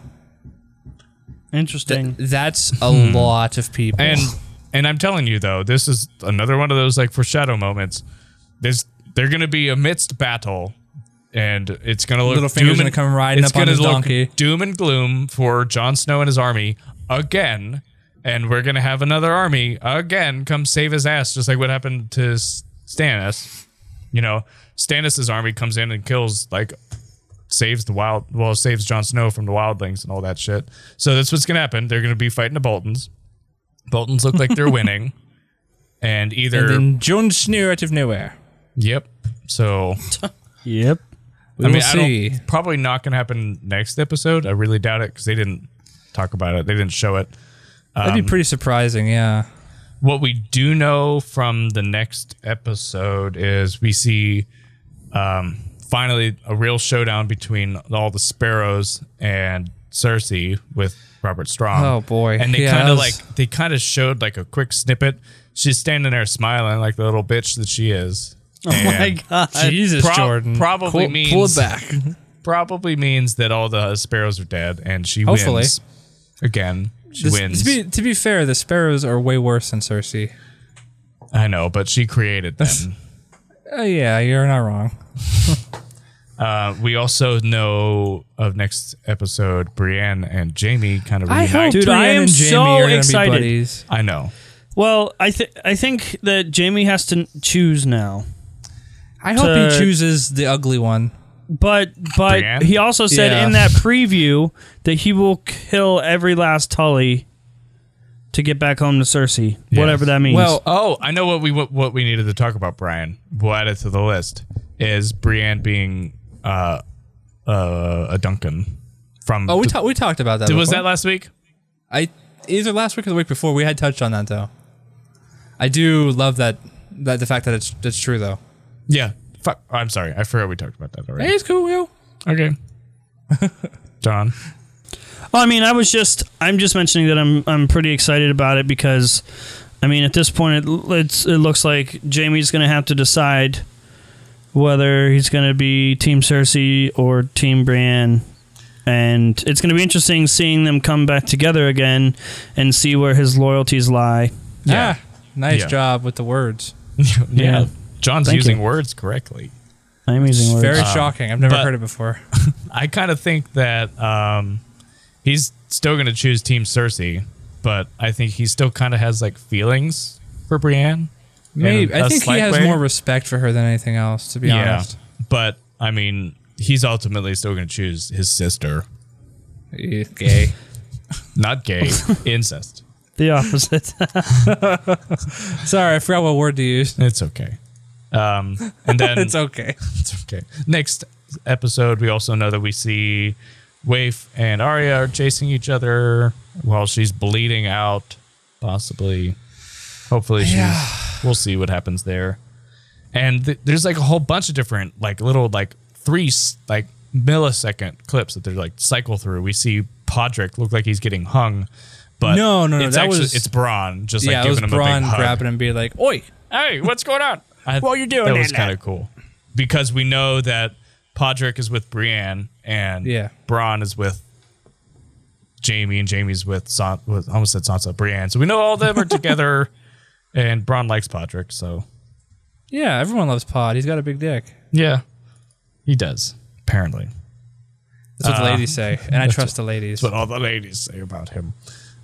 Speaker 2: Interesting.
Speaker 3: That's a lot of people.
Speaker 1: And I'm telling you, though, this is another one of those, like, foreshadow moments. They're going to be amidst battle, and it's going to look...
Speaker 3: Littlefinger's going to come riding up on his donkey.
Speaker 1: Doom and gloom for Jon Snow and his army again, and we're going to have another army again come save his ass, just like what happened to Stannis. You know, Stannis' army comes in and kills, like... saves Jon Snow from the wildlings and all that shit. So that's what's going to happen. They're going to be fighting the Boltons. Boltons look like they're winning. And
Speaker 3: then Jon Snow out of nowhere.
Speaker 1: Yep. So...
Speaker 2: yep.
Speaker 3: We'll see.
Speaker 1: Probably not going to happen next episode. I really doubt it, because they didn't talk about it. They didn't show it.
Speaker 3: That'd be pretty surprising, yeah.
Speaker 1: What we do know from the next episode is we see... finally, a real showdown between all the Sparrows and Cersei with Robert Strong.
Speaker 3: Oh boy!
Speaker 1: And they kind of showed like a quick snippet. She's standing there smiling like the little bitch that she is.
Speaker 2: Oh my god!
Speaker 3: Jesus, Jordan!
Speaker 1: Probably means
Speaker 3: pull it back.
Speaker 1: Probably means that all the Sparrows are dead, and she wins again. She wins.
Speaker 3: To be fair, the Sparrows are way worse than Cersei.
Speaker 1: I know, but she created them.
Speaker 3: Yeah, you're not wrong.
Speaker 1: We also know of next episode, Brienne and Jaime kind of reunite.
Speaker 2: Dude, I am so excited.
Speaker 1: I know.
Speaker 2: Well, I think that Jaime has to choose now.
Speaker 3: I hope he chooses the ugly one.
Speaker 2: But
Speaker 1: Brienne?
Speaker 2: He also said in that preview that he will kill every last Tully to get back home to Cersei, whatever that means.
Speaker 1: Well, I know what we needed to talk about, Brian. We'll add it to the list. Is Brienne being a Duncan from?
Speaker 3: Oh, we talked about that.
Speaker 1: Was that last week?
Speaker 3: Either last week or the week before. We had touched on that though. I do love that the fact that it's true though.
Speaker 1: Yeah. Fuck. I'm sorry. I forgot we talked about that already.
Speaker 3: Hey, it's cool, Will.
Speaker 1: Okay. John.
Speaker 2: Well, I mean, I'm just mentioning that I'm pretty excited about it because, I mean, at this point, it looks like Jaime's going to have to decide whether he's going to be Team Cersei or Team Brienne, and it's going to be interesting seeing them come back together again and see where his loyalties lie.
Speaker 3: Yeah, nice job with the words.
Speaker 1: Yeah, John's using words correctly.
Speaker 2: I'm using words.
Speaker 3: Very shocking. I've never heard it before.
Speaker 1: I kind of think that he's still going to choose Team Cersei, but I think he still kind of has like feelings for Brienne.
Speaker 3: Maybe I think he has more respect for her than anything else, to be honest.
Speaker 1: But I mean, he's ultimately still going to choose his sister.
Speaker 3: Gay.
Speaker 1: Not gay. Incest.
Speaker 2: The opposite.
Speaker 3: Sorry, I forgot what word to use.
Speaker 1: It's okay. And then
Speaker 3: it's okay.
Speaker 1: It's okay. Next episode, we also know that we see Waif and Arya are chasing each other while she's bleeding out, possibly. Hopefully, we'll see what happens there. And there's like a whole bunch of different like little like 3 like millisecond clips that they're like cycle through. We see Podrick look like he's getting hung, but
Speaker 3: no,
Speaker 1: it's it's Bronn just like giving him a big hug,
Speaker 3: grabbing him, and be like, "Oi,
Speaker 1: hey, what's going on?"
Speaker 3: What are you doing?
Speaker 1: That was kind of cool because we know that Podrick is with Brienne, and Bronn is with Jaime, and Jaime's with almost said Sansa, Brienne. So we know all of them are together, and Bronn likes Podrick. So
Speaker 3: yeah, everyone loves Pod. He's got a big dick.
Speaker 1: Yeah, he does. Apparently,
Speaker 3: that's what the ladies say, and I trust the ladies.
Speaker 1: That's what all the ladies say about him.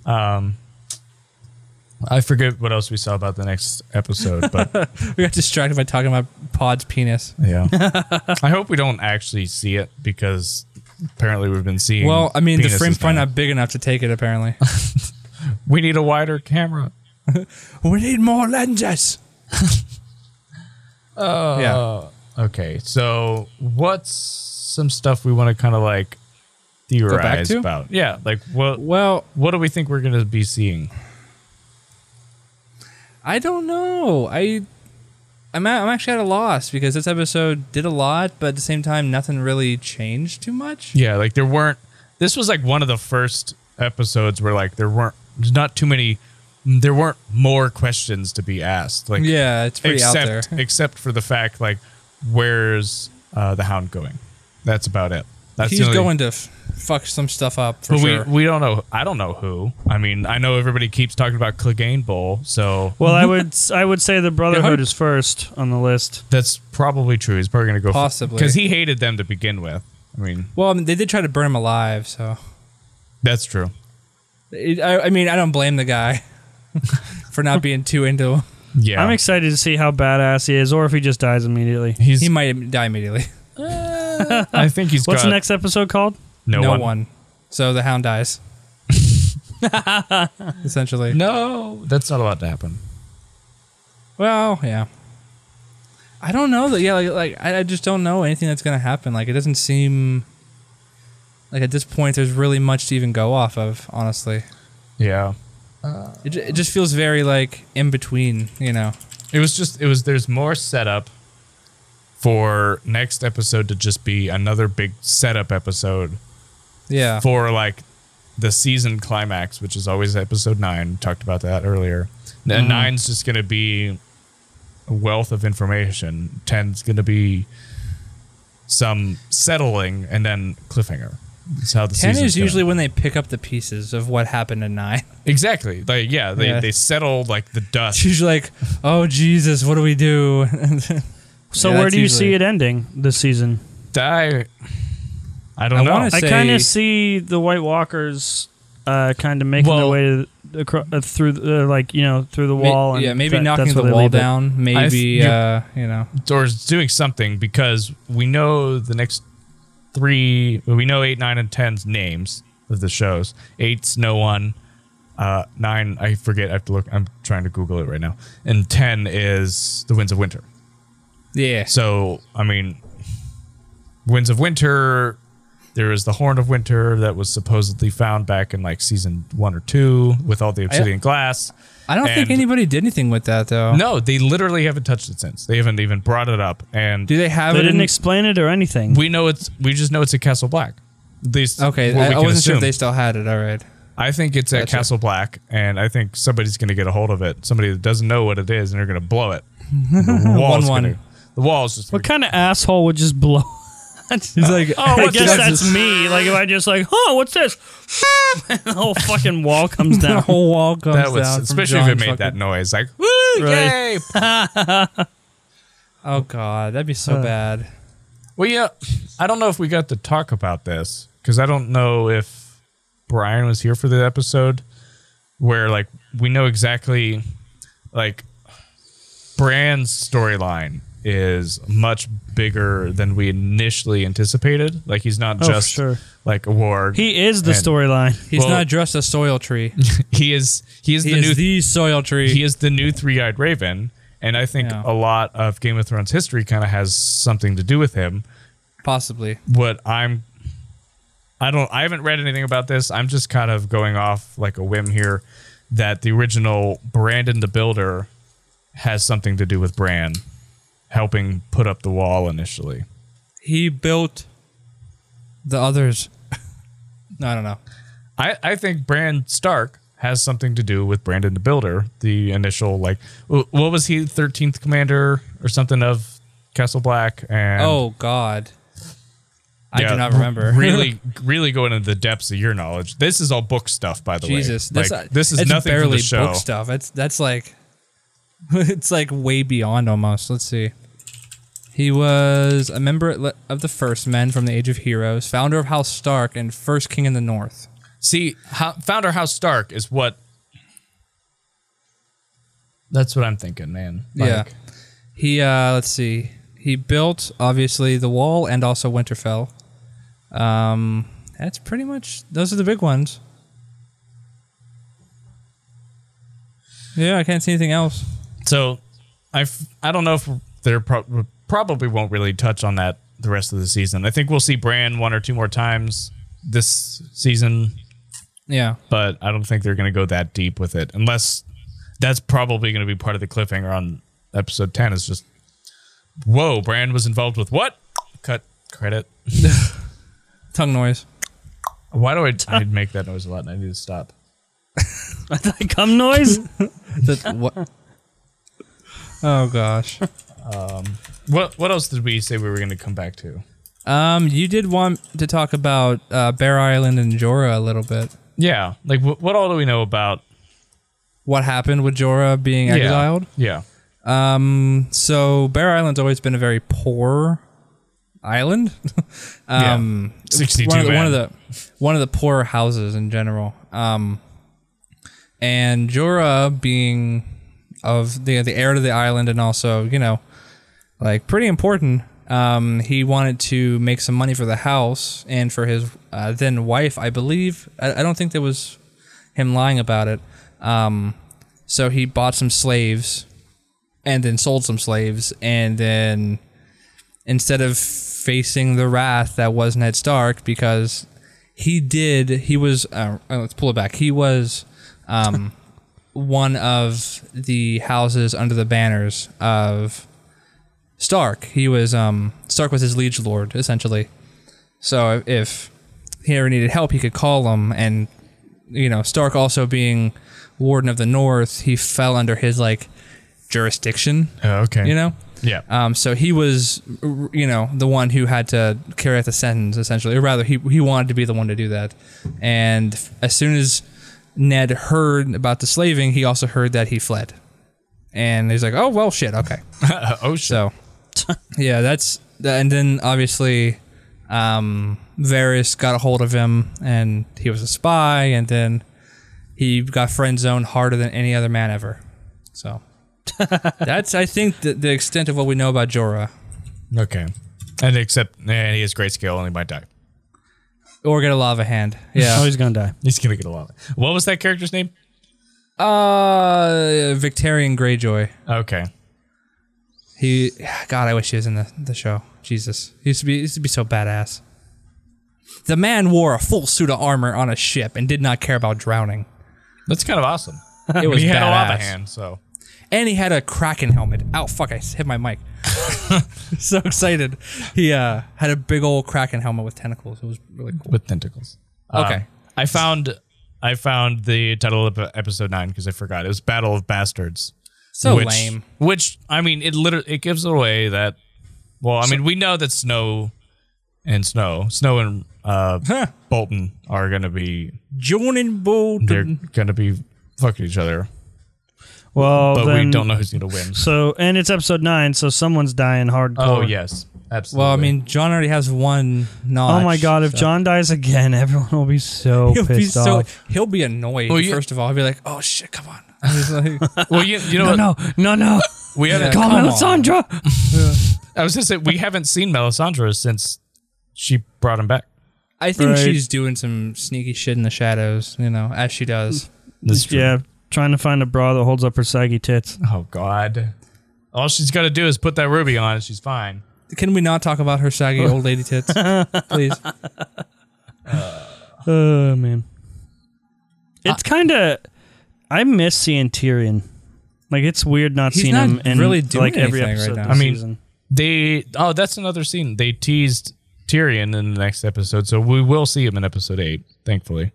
Speaker 1: I forget what else we saw about the next episode, but
Speaker 3: we got distracted by talking about Pod's penis.
Speaker 1: Yeah, I hope we don't actually see it because apparently we've been seeing.
Speaker 3: Well, I mean, the frame's probably not big enough to take it. Apparently,
Speaker 1: we need a wider camera.
Speaker 3: We need more lenses.
Speaker 1: Yeah. Okay, so what's some stuff we want to kind of like theorize about? Yeah, like what do we think we're going to be seeing?
Speaker 3: I don't know. I'm actually at a loss because this episode did a lot, but at the same time, nothing really changed too much.
Speaker 1: Yeah, like this was like one of the first episodes where like there weren't more questions to be asked. Like,
Speaker 3: yeah, it's pretty out there.
Speaker 1: Except for the fact, like, where's the Hound going? That's about it.
Speaker 3: He's going to fuck some stuff up for sure.
Speaker 1: We don't know. I don't know who. I mean, I know everybody keeps talking about Clegane Bowl, so...
Speaker 2: Well, I would say the Brotherhood is first on the list.
Speaker 1: That's probably true. He's probably going to go...
Speaker 3: Possibly.
Speaker 1: Because he hated them to begin with. I mean...
Speaker 3: Well, they did try to burn him alive, so...
Speaker 1: That's true.
Speaker 3: I mean, I don't blame the guy for not being too into him.
Speaker 1: Yeah.
Speaker 2: I'm excited to see how badass he is, or if he just dies immediately.
Speaker 3: He might die immediately.
Speaker 1: I think he's
Speaker 2: What's the next episode called?
Speaker 1: No one.
Speaker 3: So the Hound dies. Essentially.
Speaker 1: No, that's not allowed to happen.
Speaker 3: Well, yeah. I don't know that. Yeah, I just don't know anything that's gonna happen. Like, it doesn't seem like at this point there's really much to even go off of. Honestly.
Speaker 1: Yeah.
Speaker 3: It just feels very like in between. You know.
Speaker 1: There's more setup for next episode to just be another big setup episode.
Speaker 3: Yeah.
Speaker 1: For like the season climax, which is always episode 9. Talked about that earlier. And 9's just going to be a wealth of information. 10's going to be some settling and then cliffhanger. That's how the
Speaker 3: 10 is usually when they pick up the pieces of what happened in 9.
Speaker 1: Exactly. Like, they settle like the dust.
Speaker 3: It's usually like, oh Jesus, what do we do?
Speaker 2: So where do you see it ending this season?
Speaker 1: I don't know.
Speaker 2: I kind of see the White Walkers kind of making their way through the wall. And
Speaker 3: maybe knocking the wall down. Maybe or
Speaker 1: doing something, because we know the next 3. We know 8, 9, and 10's names of the shows. 8's no one. 9, I forget. I have to look. I'm trying to Google it right now. And 10 is the Winds of Winter.
Speaker 3: Yeah.
Speaker 1: So, I mean, Winds of Winter, there is the Horn of Winter that was supposedly found back in like season 1 or 2 with all the obsidian glass.
Speaker 3: I don't think anybody did anything with that, though.
Speaker 1: No, they literally haven't touched it since. They haven't even brought it up. And
Speaker 3: do they have
Speaker 2: They didn't explain it or anything.
Speaker 1: We just know it's at Castle Black.
Speaker 3: Okay, I wasn't sure if they still had it. All right.
Speaker 1: I think it's at Castle Black, and I think somebody's going to get a hold of it. Somebody that doesn't know what it is, and they're going to blow it. The wall's just...
Speaker 2: What kind of asshole would just blow?
Speaker 3: He's like,
Speaker 2: I guess that's me. Like, if I just like, what's this? The whole fucking wall comes down.
Speaker 3: The whole wall comes down.
Speaker 1: Especially if it made that noise. Like, woo, yay!
Speaker 3: Oh, God. That'd be so bad.
Speaker 1: Well, yeah. I don't know if we got to talk about this, because I don't know if Brian was here for the episode where, like, we know exactly, like, Bran's storyline is much bigger than we initially anticipated. Like, he's not just like a warg.
Speaker 2: He is the storyline.
Speaker 3: He's not just a soil tree.
Speaker 1: He is the
Speaker 3: soil tree.
Speaker 1: He is the new 3-eyed raven, and I think a lot of Game of Thrones history kind of has something to do with him.
Speaker 3: Possibly.
Speaker 1: I haven't read anything about this. I'm just kind of going off like a whim here that the original Brandon the Builder has something to do with Bran helping put up the wall initially.
Speaker 3: He built the others. I don't know.
Speaker 1: I think Bran Stark has something to do with Brandon the Builder, the initial, like, what was he, 13th commander or something of Castle Black? And
Speaker 3: oh, God. I do not remember.
Speaker 1: really going into the depths of your knowledge. This is all book stuff, by the way.
Speaker 3: Jesus,
Speaker 1: this is nothing
Speaker 3: barely
Speaker 1: from the show.
Speaker 3: Book stuff. That's like, it's like way beyond almost. Let's see. He was a member of the First Men from the Age of Heroes, founder of House Stark, and first king in the North.
Speaker 1: See, founder House Stark is what. That's what I'm thinking, man.
Speaker 3: Yeah. He, let's see. He built, obviously, the Wall and also Winterfell. That's pretty much, those are the big ones. Yeah, I can't see anything else.
Speaker 1: So, I don't know if they're probably won't really touch on that the rest of the season. I think we'll see Bran 1 or 2 more times this season.
Speaker 3: Yeah.
Speaker 1: But I don't think they're going to go that deep with it, unless that's probably going to be part of the cliffhanger on episode 10 is just, whoa, Bran was involved with what? Cut credit.
Speaker 3: Tongue noise.
Speaker 1: Why do I make that noise a lot and I need to stop?
Speaker 2: I thought cum noise?
Speaker 3: What? Oh, gosh.
Speaker 1: What else did we say we were going to come back to?
Speaker 3: You did want to talk about Bear Island and Jorah a little bit.
Speaker 1: Yeah. Like, what all do we know about
Speaker 3: what happened with Jorah being exiled?
Speaker 1: Yeah.
Speaker 3: So Bear Island's always been a very poor island.
Speaker 1: 62
Speaker 3: one of the poorer houses in general. And Jorah being of the heir to the island and also, you know, like pretty important. He wanted to make some money for the house and for his then wife, I believe. I don't think there was him lying about it. So he bought some slaves and then sold some slaves, and then instead of facing the wrath that was Ned Stark, because he was let's pull it back. He was one of the houses under the banners of Stark. He was Stark was his liege lord, essentially. So if he ever needed help, he could call him. And you know, Stark also being Warden of the North, he fell under his like jurisdiction.
Speaker 1: Oh, okay.
Speaker 3: You know.
Speaker 1: Yeah.
Speaker 3: So he was, you know, the one who had to carry out the sentence, essentially, or rather, he wanted to be the one to do that. And as soon as Ned heard about the slaving, he also heard that he fled. And he's like, "Oh well, shit, okay."
Speaker 1: Oh shit.
Speaker 3: So, yeah, and then obviously, Varys got a hold of him, and he was a spy, and then he got friend zoned harder than any other man ever. So. That's, I think, the extent of what we know about Jorah.
Speaker 1: Okay. And except he has great skill and he might die.
Speaker 3: Or get a lava hand. Yeah.
Speaker 2: Oh, he's gonna die.
Speaker 1: He's gonna get a lava. What was that character's name?
Speaker 3: Victorian Greyjoy.
Speaker 1: Okay.
Speaker 3: God, I wish he was in the show. Jesus. He used to be so badass. The man wore a full suit of armor on a ship and did not care about drowning.
Speaker 1: That's kind of awesome.
Speaker 3: It was
Speaker 1: he
Speaker 3: badass.
Speaker 1: had a lava hand, so.
Speaker 3: And he had a Kraken helmet. Ow, fuck, I hit my mic. So excited. He had a big old Kraken helmet with tentacles. It was really cool.
Speaker 1: With tentacles.
Speaker 3: Okay.
Speaker 1: I found the title of episode 9 because I forgot. It was Battle of Bastards.
Speaker 3: So lame.
Speaker 1: Which, I mean, it gives it away that, well, I mean, we know that Snow and Bolton are going to be...
Speaker 3: Jon and Bolton.
Speaker 1: They're going to be fucking each other.
Speaker 2: Well,
Speaker 1: but we don't know who's going to win.
Speaker 2: So, and it's episode 9, so someone's dying hardcore.
Speaker 1: Oh, yes. Absolutely.
Speaker 3: Well, I mean, Jon already has one notch.
Speaker 2: Oh my god, if Jon dies again, everyone will be so pissed off.
Speaker 3: He'll be annoyed, first of all. He'll be like, oh shit, come on. Like,
Speaker 1: well, you know
Speaker 2: No.
Speaker 1: We haven't...
Speaker 2: Call Melisandre!
Speaker 1: I was going to say, we haven't seen Melisandre since she brought him back.
Speaker 3: I think she's doing some sneaky shit in the shadows, you know, as she does.
Speaker 1: That's true.
Speaker 2: Yeah. Trying to find a bra that holds up her saggy tits.
Speaker 1: Oh, God. All she's got to do is put that ruby on and she's fine.
Speaker 3: Can we not talk about her saggy old lady tits? Please.
Speaker 2: Oh, man. It's kind of... I miss seeing Tyrion. Like, it's weird not seeing him in
Speaker 3: really doing
Speaker 2: like every episode
Speaker 3: right
Speaker 2: this season.
Speaker 1: That's another scene. They teased Tyrion in the next episode, so we will see him in episode 8, thankfully.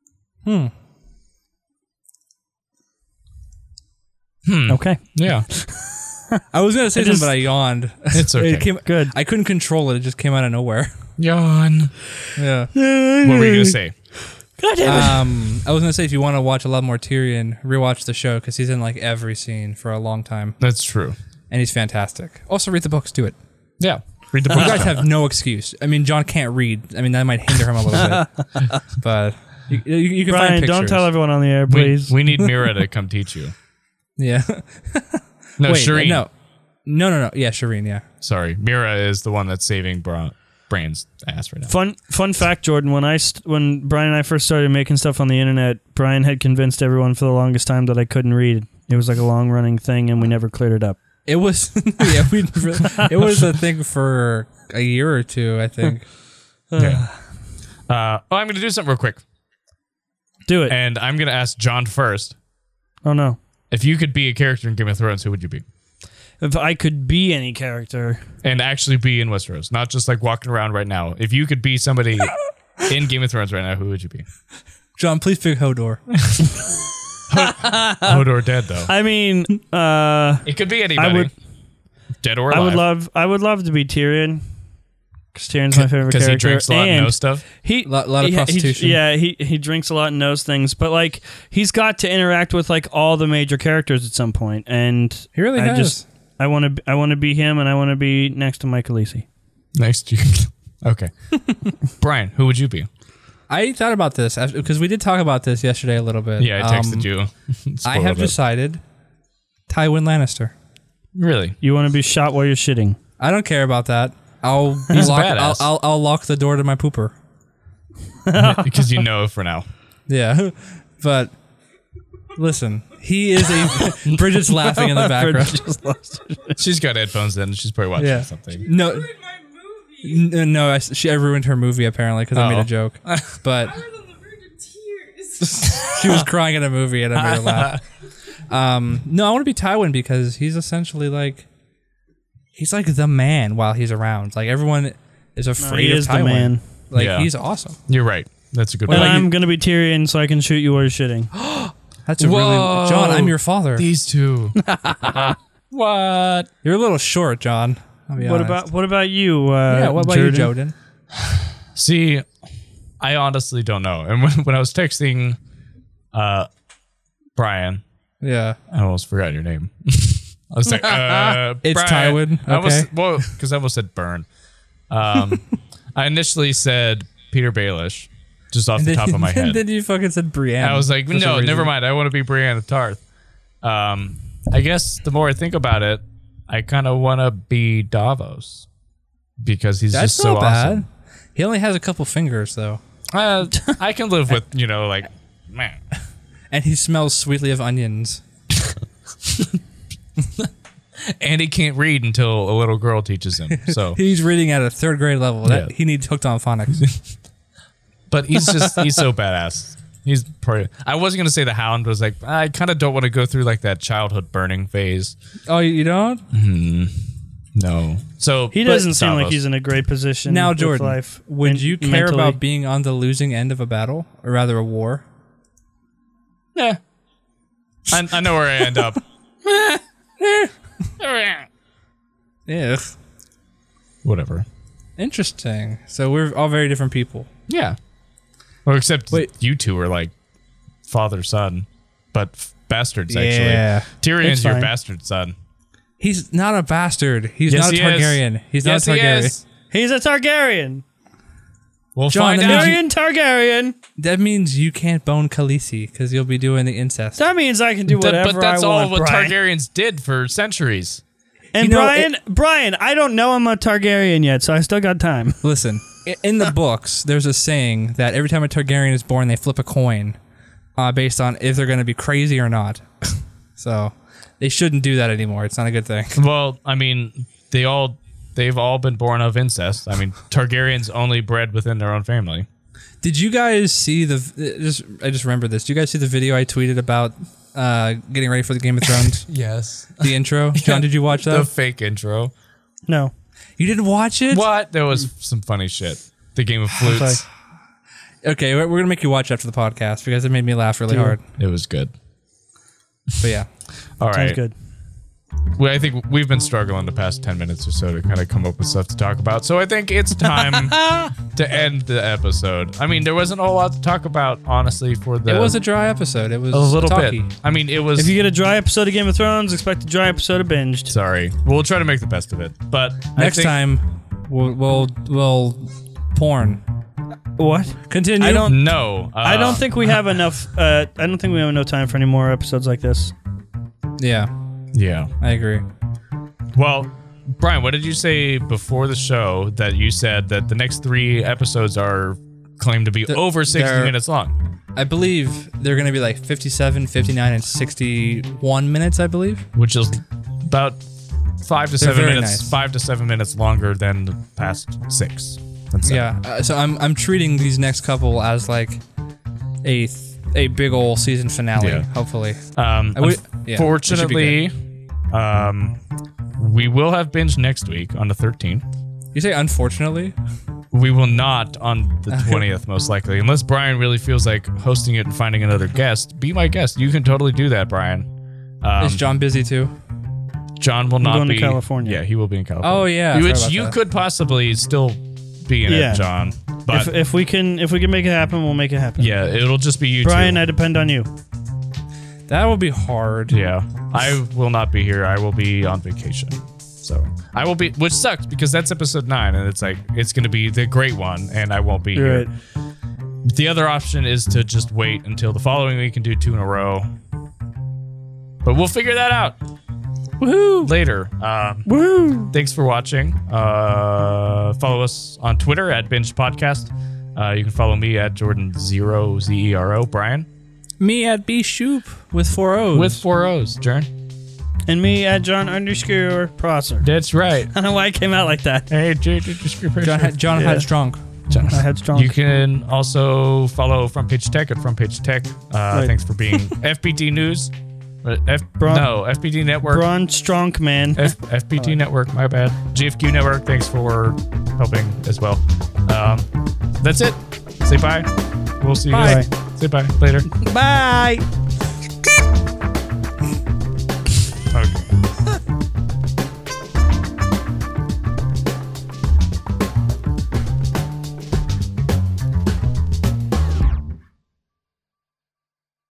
Speaker 2: Okay.
Speaker 1: Yeah.
Speaker 3: I was going to say something, but I yawned.
Speaker 1: It's okay.
Speaker 3: Good. I couldn't control it. It just came out of nowhere.
Speaker 1: Yawn.
Speaker 3: Yeah.
Speaker 1: What were you gonna say?
Speaker 2: God damn it.
Speaker 3: I was gonna say if you want to watch a lot more Tyrion, rewatch the show because he's in like every scene for a long time,
Speaker 1: That's true.
Speaker 3: and he's fantastic. Also, read the books. Do it.
Speaker 1: Yeah. Read the book.
Speaker 3: You guys have no excuse. I mean, John can't read. I mean, that might hinder him a little bit, but you can
Speaker 2: Brian,
Speaker 3: find pictures.
Speaker 2: don't tell everyone on the air, please.
Speaker 1: We need Mira to come teach you.
Speaker 3: Yeah.
Speaker 1: No,
Speaker 3: Wait,
Speaker 1: Shireen.
Speaker 3: No. Yeah, Shireen. Yeah.
Speaker 1: Sorry, Mira is the one that's saving Bran's ass right now.
Speaker 2: Fun fact, Jordan. When Brian and I first started making stuff on the internet, Brian had convinced everyone for the longest time that I couldn't read. It was like a long running thing, and we never cleared it up.
Speaker 3: It was. Yeah, it was a thing for a year or two, I think.
Speaker 1: Yeah. I'm going to do something real quick.
Speaker 2: Do it.
Speaker 1: And I'm going to ask John first.
Speaker 2: Oh, no.
Speaker 1: If you could be a character in Game of Thrones, who would you be?
Speaker 2: If I could be any character.
Speaker 1: And actually be in Westeros, not just like walking around right now. If you could be somebody in Game of Thrones right now, who would you be?
Speaker 3: John, please pick Hodor.
Speaker 1: Hodor dead, though.
Speaker 2: I mean,
Speaker 1: It could be anybody. Dead or alive.
Speaker 2: I would love to be Tyrion. Because Tyrion's my favorite character.
Speaker 1: Because he drinks a lot and knows stuff?
Speaker 3: A lot of prostitution.
Speaker 2: He drinks a lot and knows things. But, like, he's got to interact with, like, all the major characters at some point. And
Speaker 3: he really has.
Speaker 2: I want to be him, and I want to be next to Mike Khaleesi.
Speaker 1: Next to you. Okay. Brian, who would you be?
Speaker 3: I thought about this because we did talk about this yesterday a little bit.
Speaker 1: Yeah, I texted you.
Speaker 3: I have decided Tywin Lannister.
Speaker 1: Really?
Speaker 2: You want to be shot while you're shitting?
Speaker 3: I don't care about that. I'll lock the door to my pooper.
Speaker 1: Because you know for now.
Speaker 3: Yeah, but listen, he is a. Bridget's laughing in the background.
Speaker 1: She's got headphones in. She's probably watching something.
Speaker 3: No. No, I ruined her movie apparently because I made a joke. But
Speaker 4: I was on the verge of tears.
Speaker 3: she was crying at a movie and I made her laugh. No, I want to be Tywin because he's essentially like the man while he's around. Like everyone is afraid of Tywin.
Speaker 2: The man.
Speaker 3: Like he's awesome.
Speaker 1: You're right. That's a good
Speaker 2: point.
Speaker 1: point.
Speaker 2: I'm gonna be Tyrion so I can shoot you while you're shitting.
Speaker 3: That's a really John. I'm your father.
Speaker 1: These two. What?
Speaker 3: You're a little short, John.
Speaker 2: What about you?
Speaker 3: What about you, Jordan?
Speaker 1: See, I honestly don't know. And when I was texting Brian,
Speaker 3: I
Speaker 1: almost forgot your name. I was like,
Speaker 3: it's
Speaker 1: Brian.
Speaker 3: Tywin. Okay.
Speaker 1: Because I almost said Burn. I initially said Peter Baelish, just off the top of my head.
Speaker 3: And then you fucking said Brienne.
Speaker 1: I was like, no, never mind. I want to be Brienne of Tarth. I guess the more I think about it, I kind of want to be Davos because he's just so awesome. Bad.
Speaker 3: He only has a couple fingers, though.
Speaker 1: I can live with, like, man.
Speaker 3: And he smells sweetly of onions.
Speaker 1: And he can't read until a little girl teaches him. So
Speaker 3: he's reading at a 3rd grade level. He needs hooked on phonics.
Speaker 1: But he's so badass. He's probably. I wasn't gonna say the Hound, but I was like, I kind of don't want to go through like that childhood burning phase.
Speaker 3: Oh, you don't?
Speaker 1: No. So
Speaker 2: he doesn't seem like he's in a great position
Speaker 3: now. Jordan,
Speaker 2: with life.
Speaker 3: Would you care about being on the losing end of a battle, or rather a war?
Speaker 1: Yeah. I know where I end up.
Speaker 3: Yeah.
Speaker 1: Whatever.
Speaker 3: Interesting. So we're all very different people.
Speaker 1: Yeah. Well, except you two are like father son, but bastards actually. Tyrion's your bastard son.
Speaker 3: He's not a bastard. He's not a Targaryen. He's not a Targaryen.
Speaker 2: He's a Targaryen.
Speaker 1: We'll find out.
Speaker 2: Targaryen.
Speaker 3: That means you can't bone Khaleesi because you'll be doing the incest.
Speaker 2: That means I can do whatever I want.
Speaker 1: But that's all what Targaryens did for centuries.
Speaker 2: And Brian, I don't know I'm a Targaryen yet, so I still got time.
Speaker 3: Listen, in the books, there's a saying that every time a Targaryen is born, they flip a coin based on if they're going to be crazy or not. So they shouldn't do that anymore. It's not a good thing.
Speaker 1: Well, I mean, they've all been born of incest. I mean, Targaryens only bred within their own family.
Speaker 3: Did you guys see I just remembered this. Did you guys see the video I tweeted about getting ready for the Game of Thrones?
Speaker 1: Yes.
Speaker 3: The intro? John, did you watch that?
Speaker 1: The fake intro.
Speaker 2: No.
Speaker 3: You didn't watch it?
Speaker 1: What? There was some funny shit. The Game of Flutes.
Speaker 3: Okay, we're going to make you watch after the podcast because it made me laugh really hard.
Speaker 1: It was good.
Speaker 3: But yeah.
Speaker 1: All right.
Speaker 2: Sounds good.
Speaker 1: I think we've been struggling the past 10 minutes or so to kind of come up with stuff to talk about. So I think it's time to end the episode. I mean, there wasn't a whole lot to talk about, honestly, for the...
Speaker 3: It was a dry episode. It was
Speaker 1: a little
Speaker 3: talky.
Speaker 1: bit. I mean, it was...
Speaker 2: If you get a dry episode of Game of Thrones, expect a dry episode of Binged.
Speaker 1: Sorry. We'll try to make the best of it. But
Speaker 3: next time, we'll porn.
Speaker 2: What?
Speaker 3: Continue.
Speaker 2: I don't
Speaker 1: know.
Speaker 2: I don't think we have enough. I don't think we have enough time for any more episodes like this.
Speaker 3: Yeah.
Speaker 1: Yeah.
Speaker 3: I agree.
Speaker 1: Well, Brian, what did you say before the show that you said that the next 3 episodes are claimed to be over 60 minutes long?
Speaker 3: I believe they're going to be like 57, 59, and 61 minutes, I believe.
Speaker 1: Which is about 5 to 7 minutes,
Speaker 3: nice.
Speaker 1: 5 to 7 minutes longer than the past 6.
Speaker 3: Yeah. So I'm treating these next couple as like a big ol' season finale, hopefully.
Speaker 1: Fortunately, we will have Binge next week on the 13th.
Speaker 3: You say unfortunately?
Speaker 1: We will not on the 20th, most likely. Unless Brian really feels like hosting it and finding another guest. Be my guest. You can totally do that, Brian.
Speaker 3: Is John busy too?
Speaker 1: John will not
Speaker 2: going
Speaker 1: be...
Speaker 2: to California.
Speaker 1: Yeah, he will be in California.
Speaker 3: Oh, yeah.
Speaker 1: Which you could possibly still be in it, John. But
Speaker 2: if we can make it happen, we'll make it happen.
Speaker 1: Yeah, it'll just be you
Speaker 2: Brian,
Speaker 1: two.
Speaker 2: I depend on you.
Speaker 3: That will be hard.
Speaker 1: Yeah. I will not be here. I will be on vacation. So I will be, which sucks because that's episode 9 and it's like, it's going to be the great one and I won't be here.
Speaker 2: Right.
Speaker 1: The other option is to just wait until the following week and do 2 in a row. But we'll figure that out.
Speaker 2: Woohoo!
Speaker 1: Later.
Speaker 2: Woohoo!
Speaker 1: Thanks for watching. Follow us on Twitter at Binge Podcast. You can follow me at Jordan0 Zero. Brian?
Speaker 3: Me at B Shoop with 4 O's.
Speaker 1: With 4 O's. Jern?
Speaker 2: And me at John_Prosser.
Speaker 1: That's right.
Speaker 2: I don't know why it came out like that.
Speaker 1: Hey, John
Speaker 3: Headstrong.
Speaker 2: Headstrong.
Speaker 1: You can also follow Front Page Tech at Front Page Tech. Thanks for being FPT News. FPT Network.
Speaker 2: Braun Strong Man.
Speaker 1: FPT Network, my bad. GFQ Network, thanks for helping as well. That's it. Say bye. We'll see you guys. Say bye later.
Speaker 2: Bye.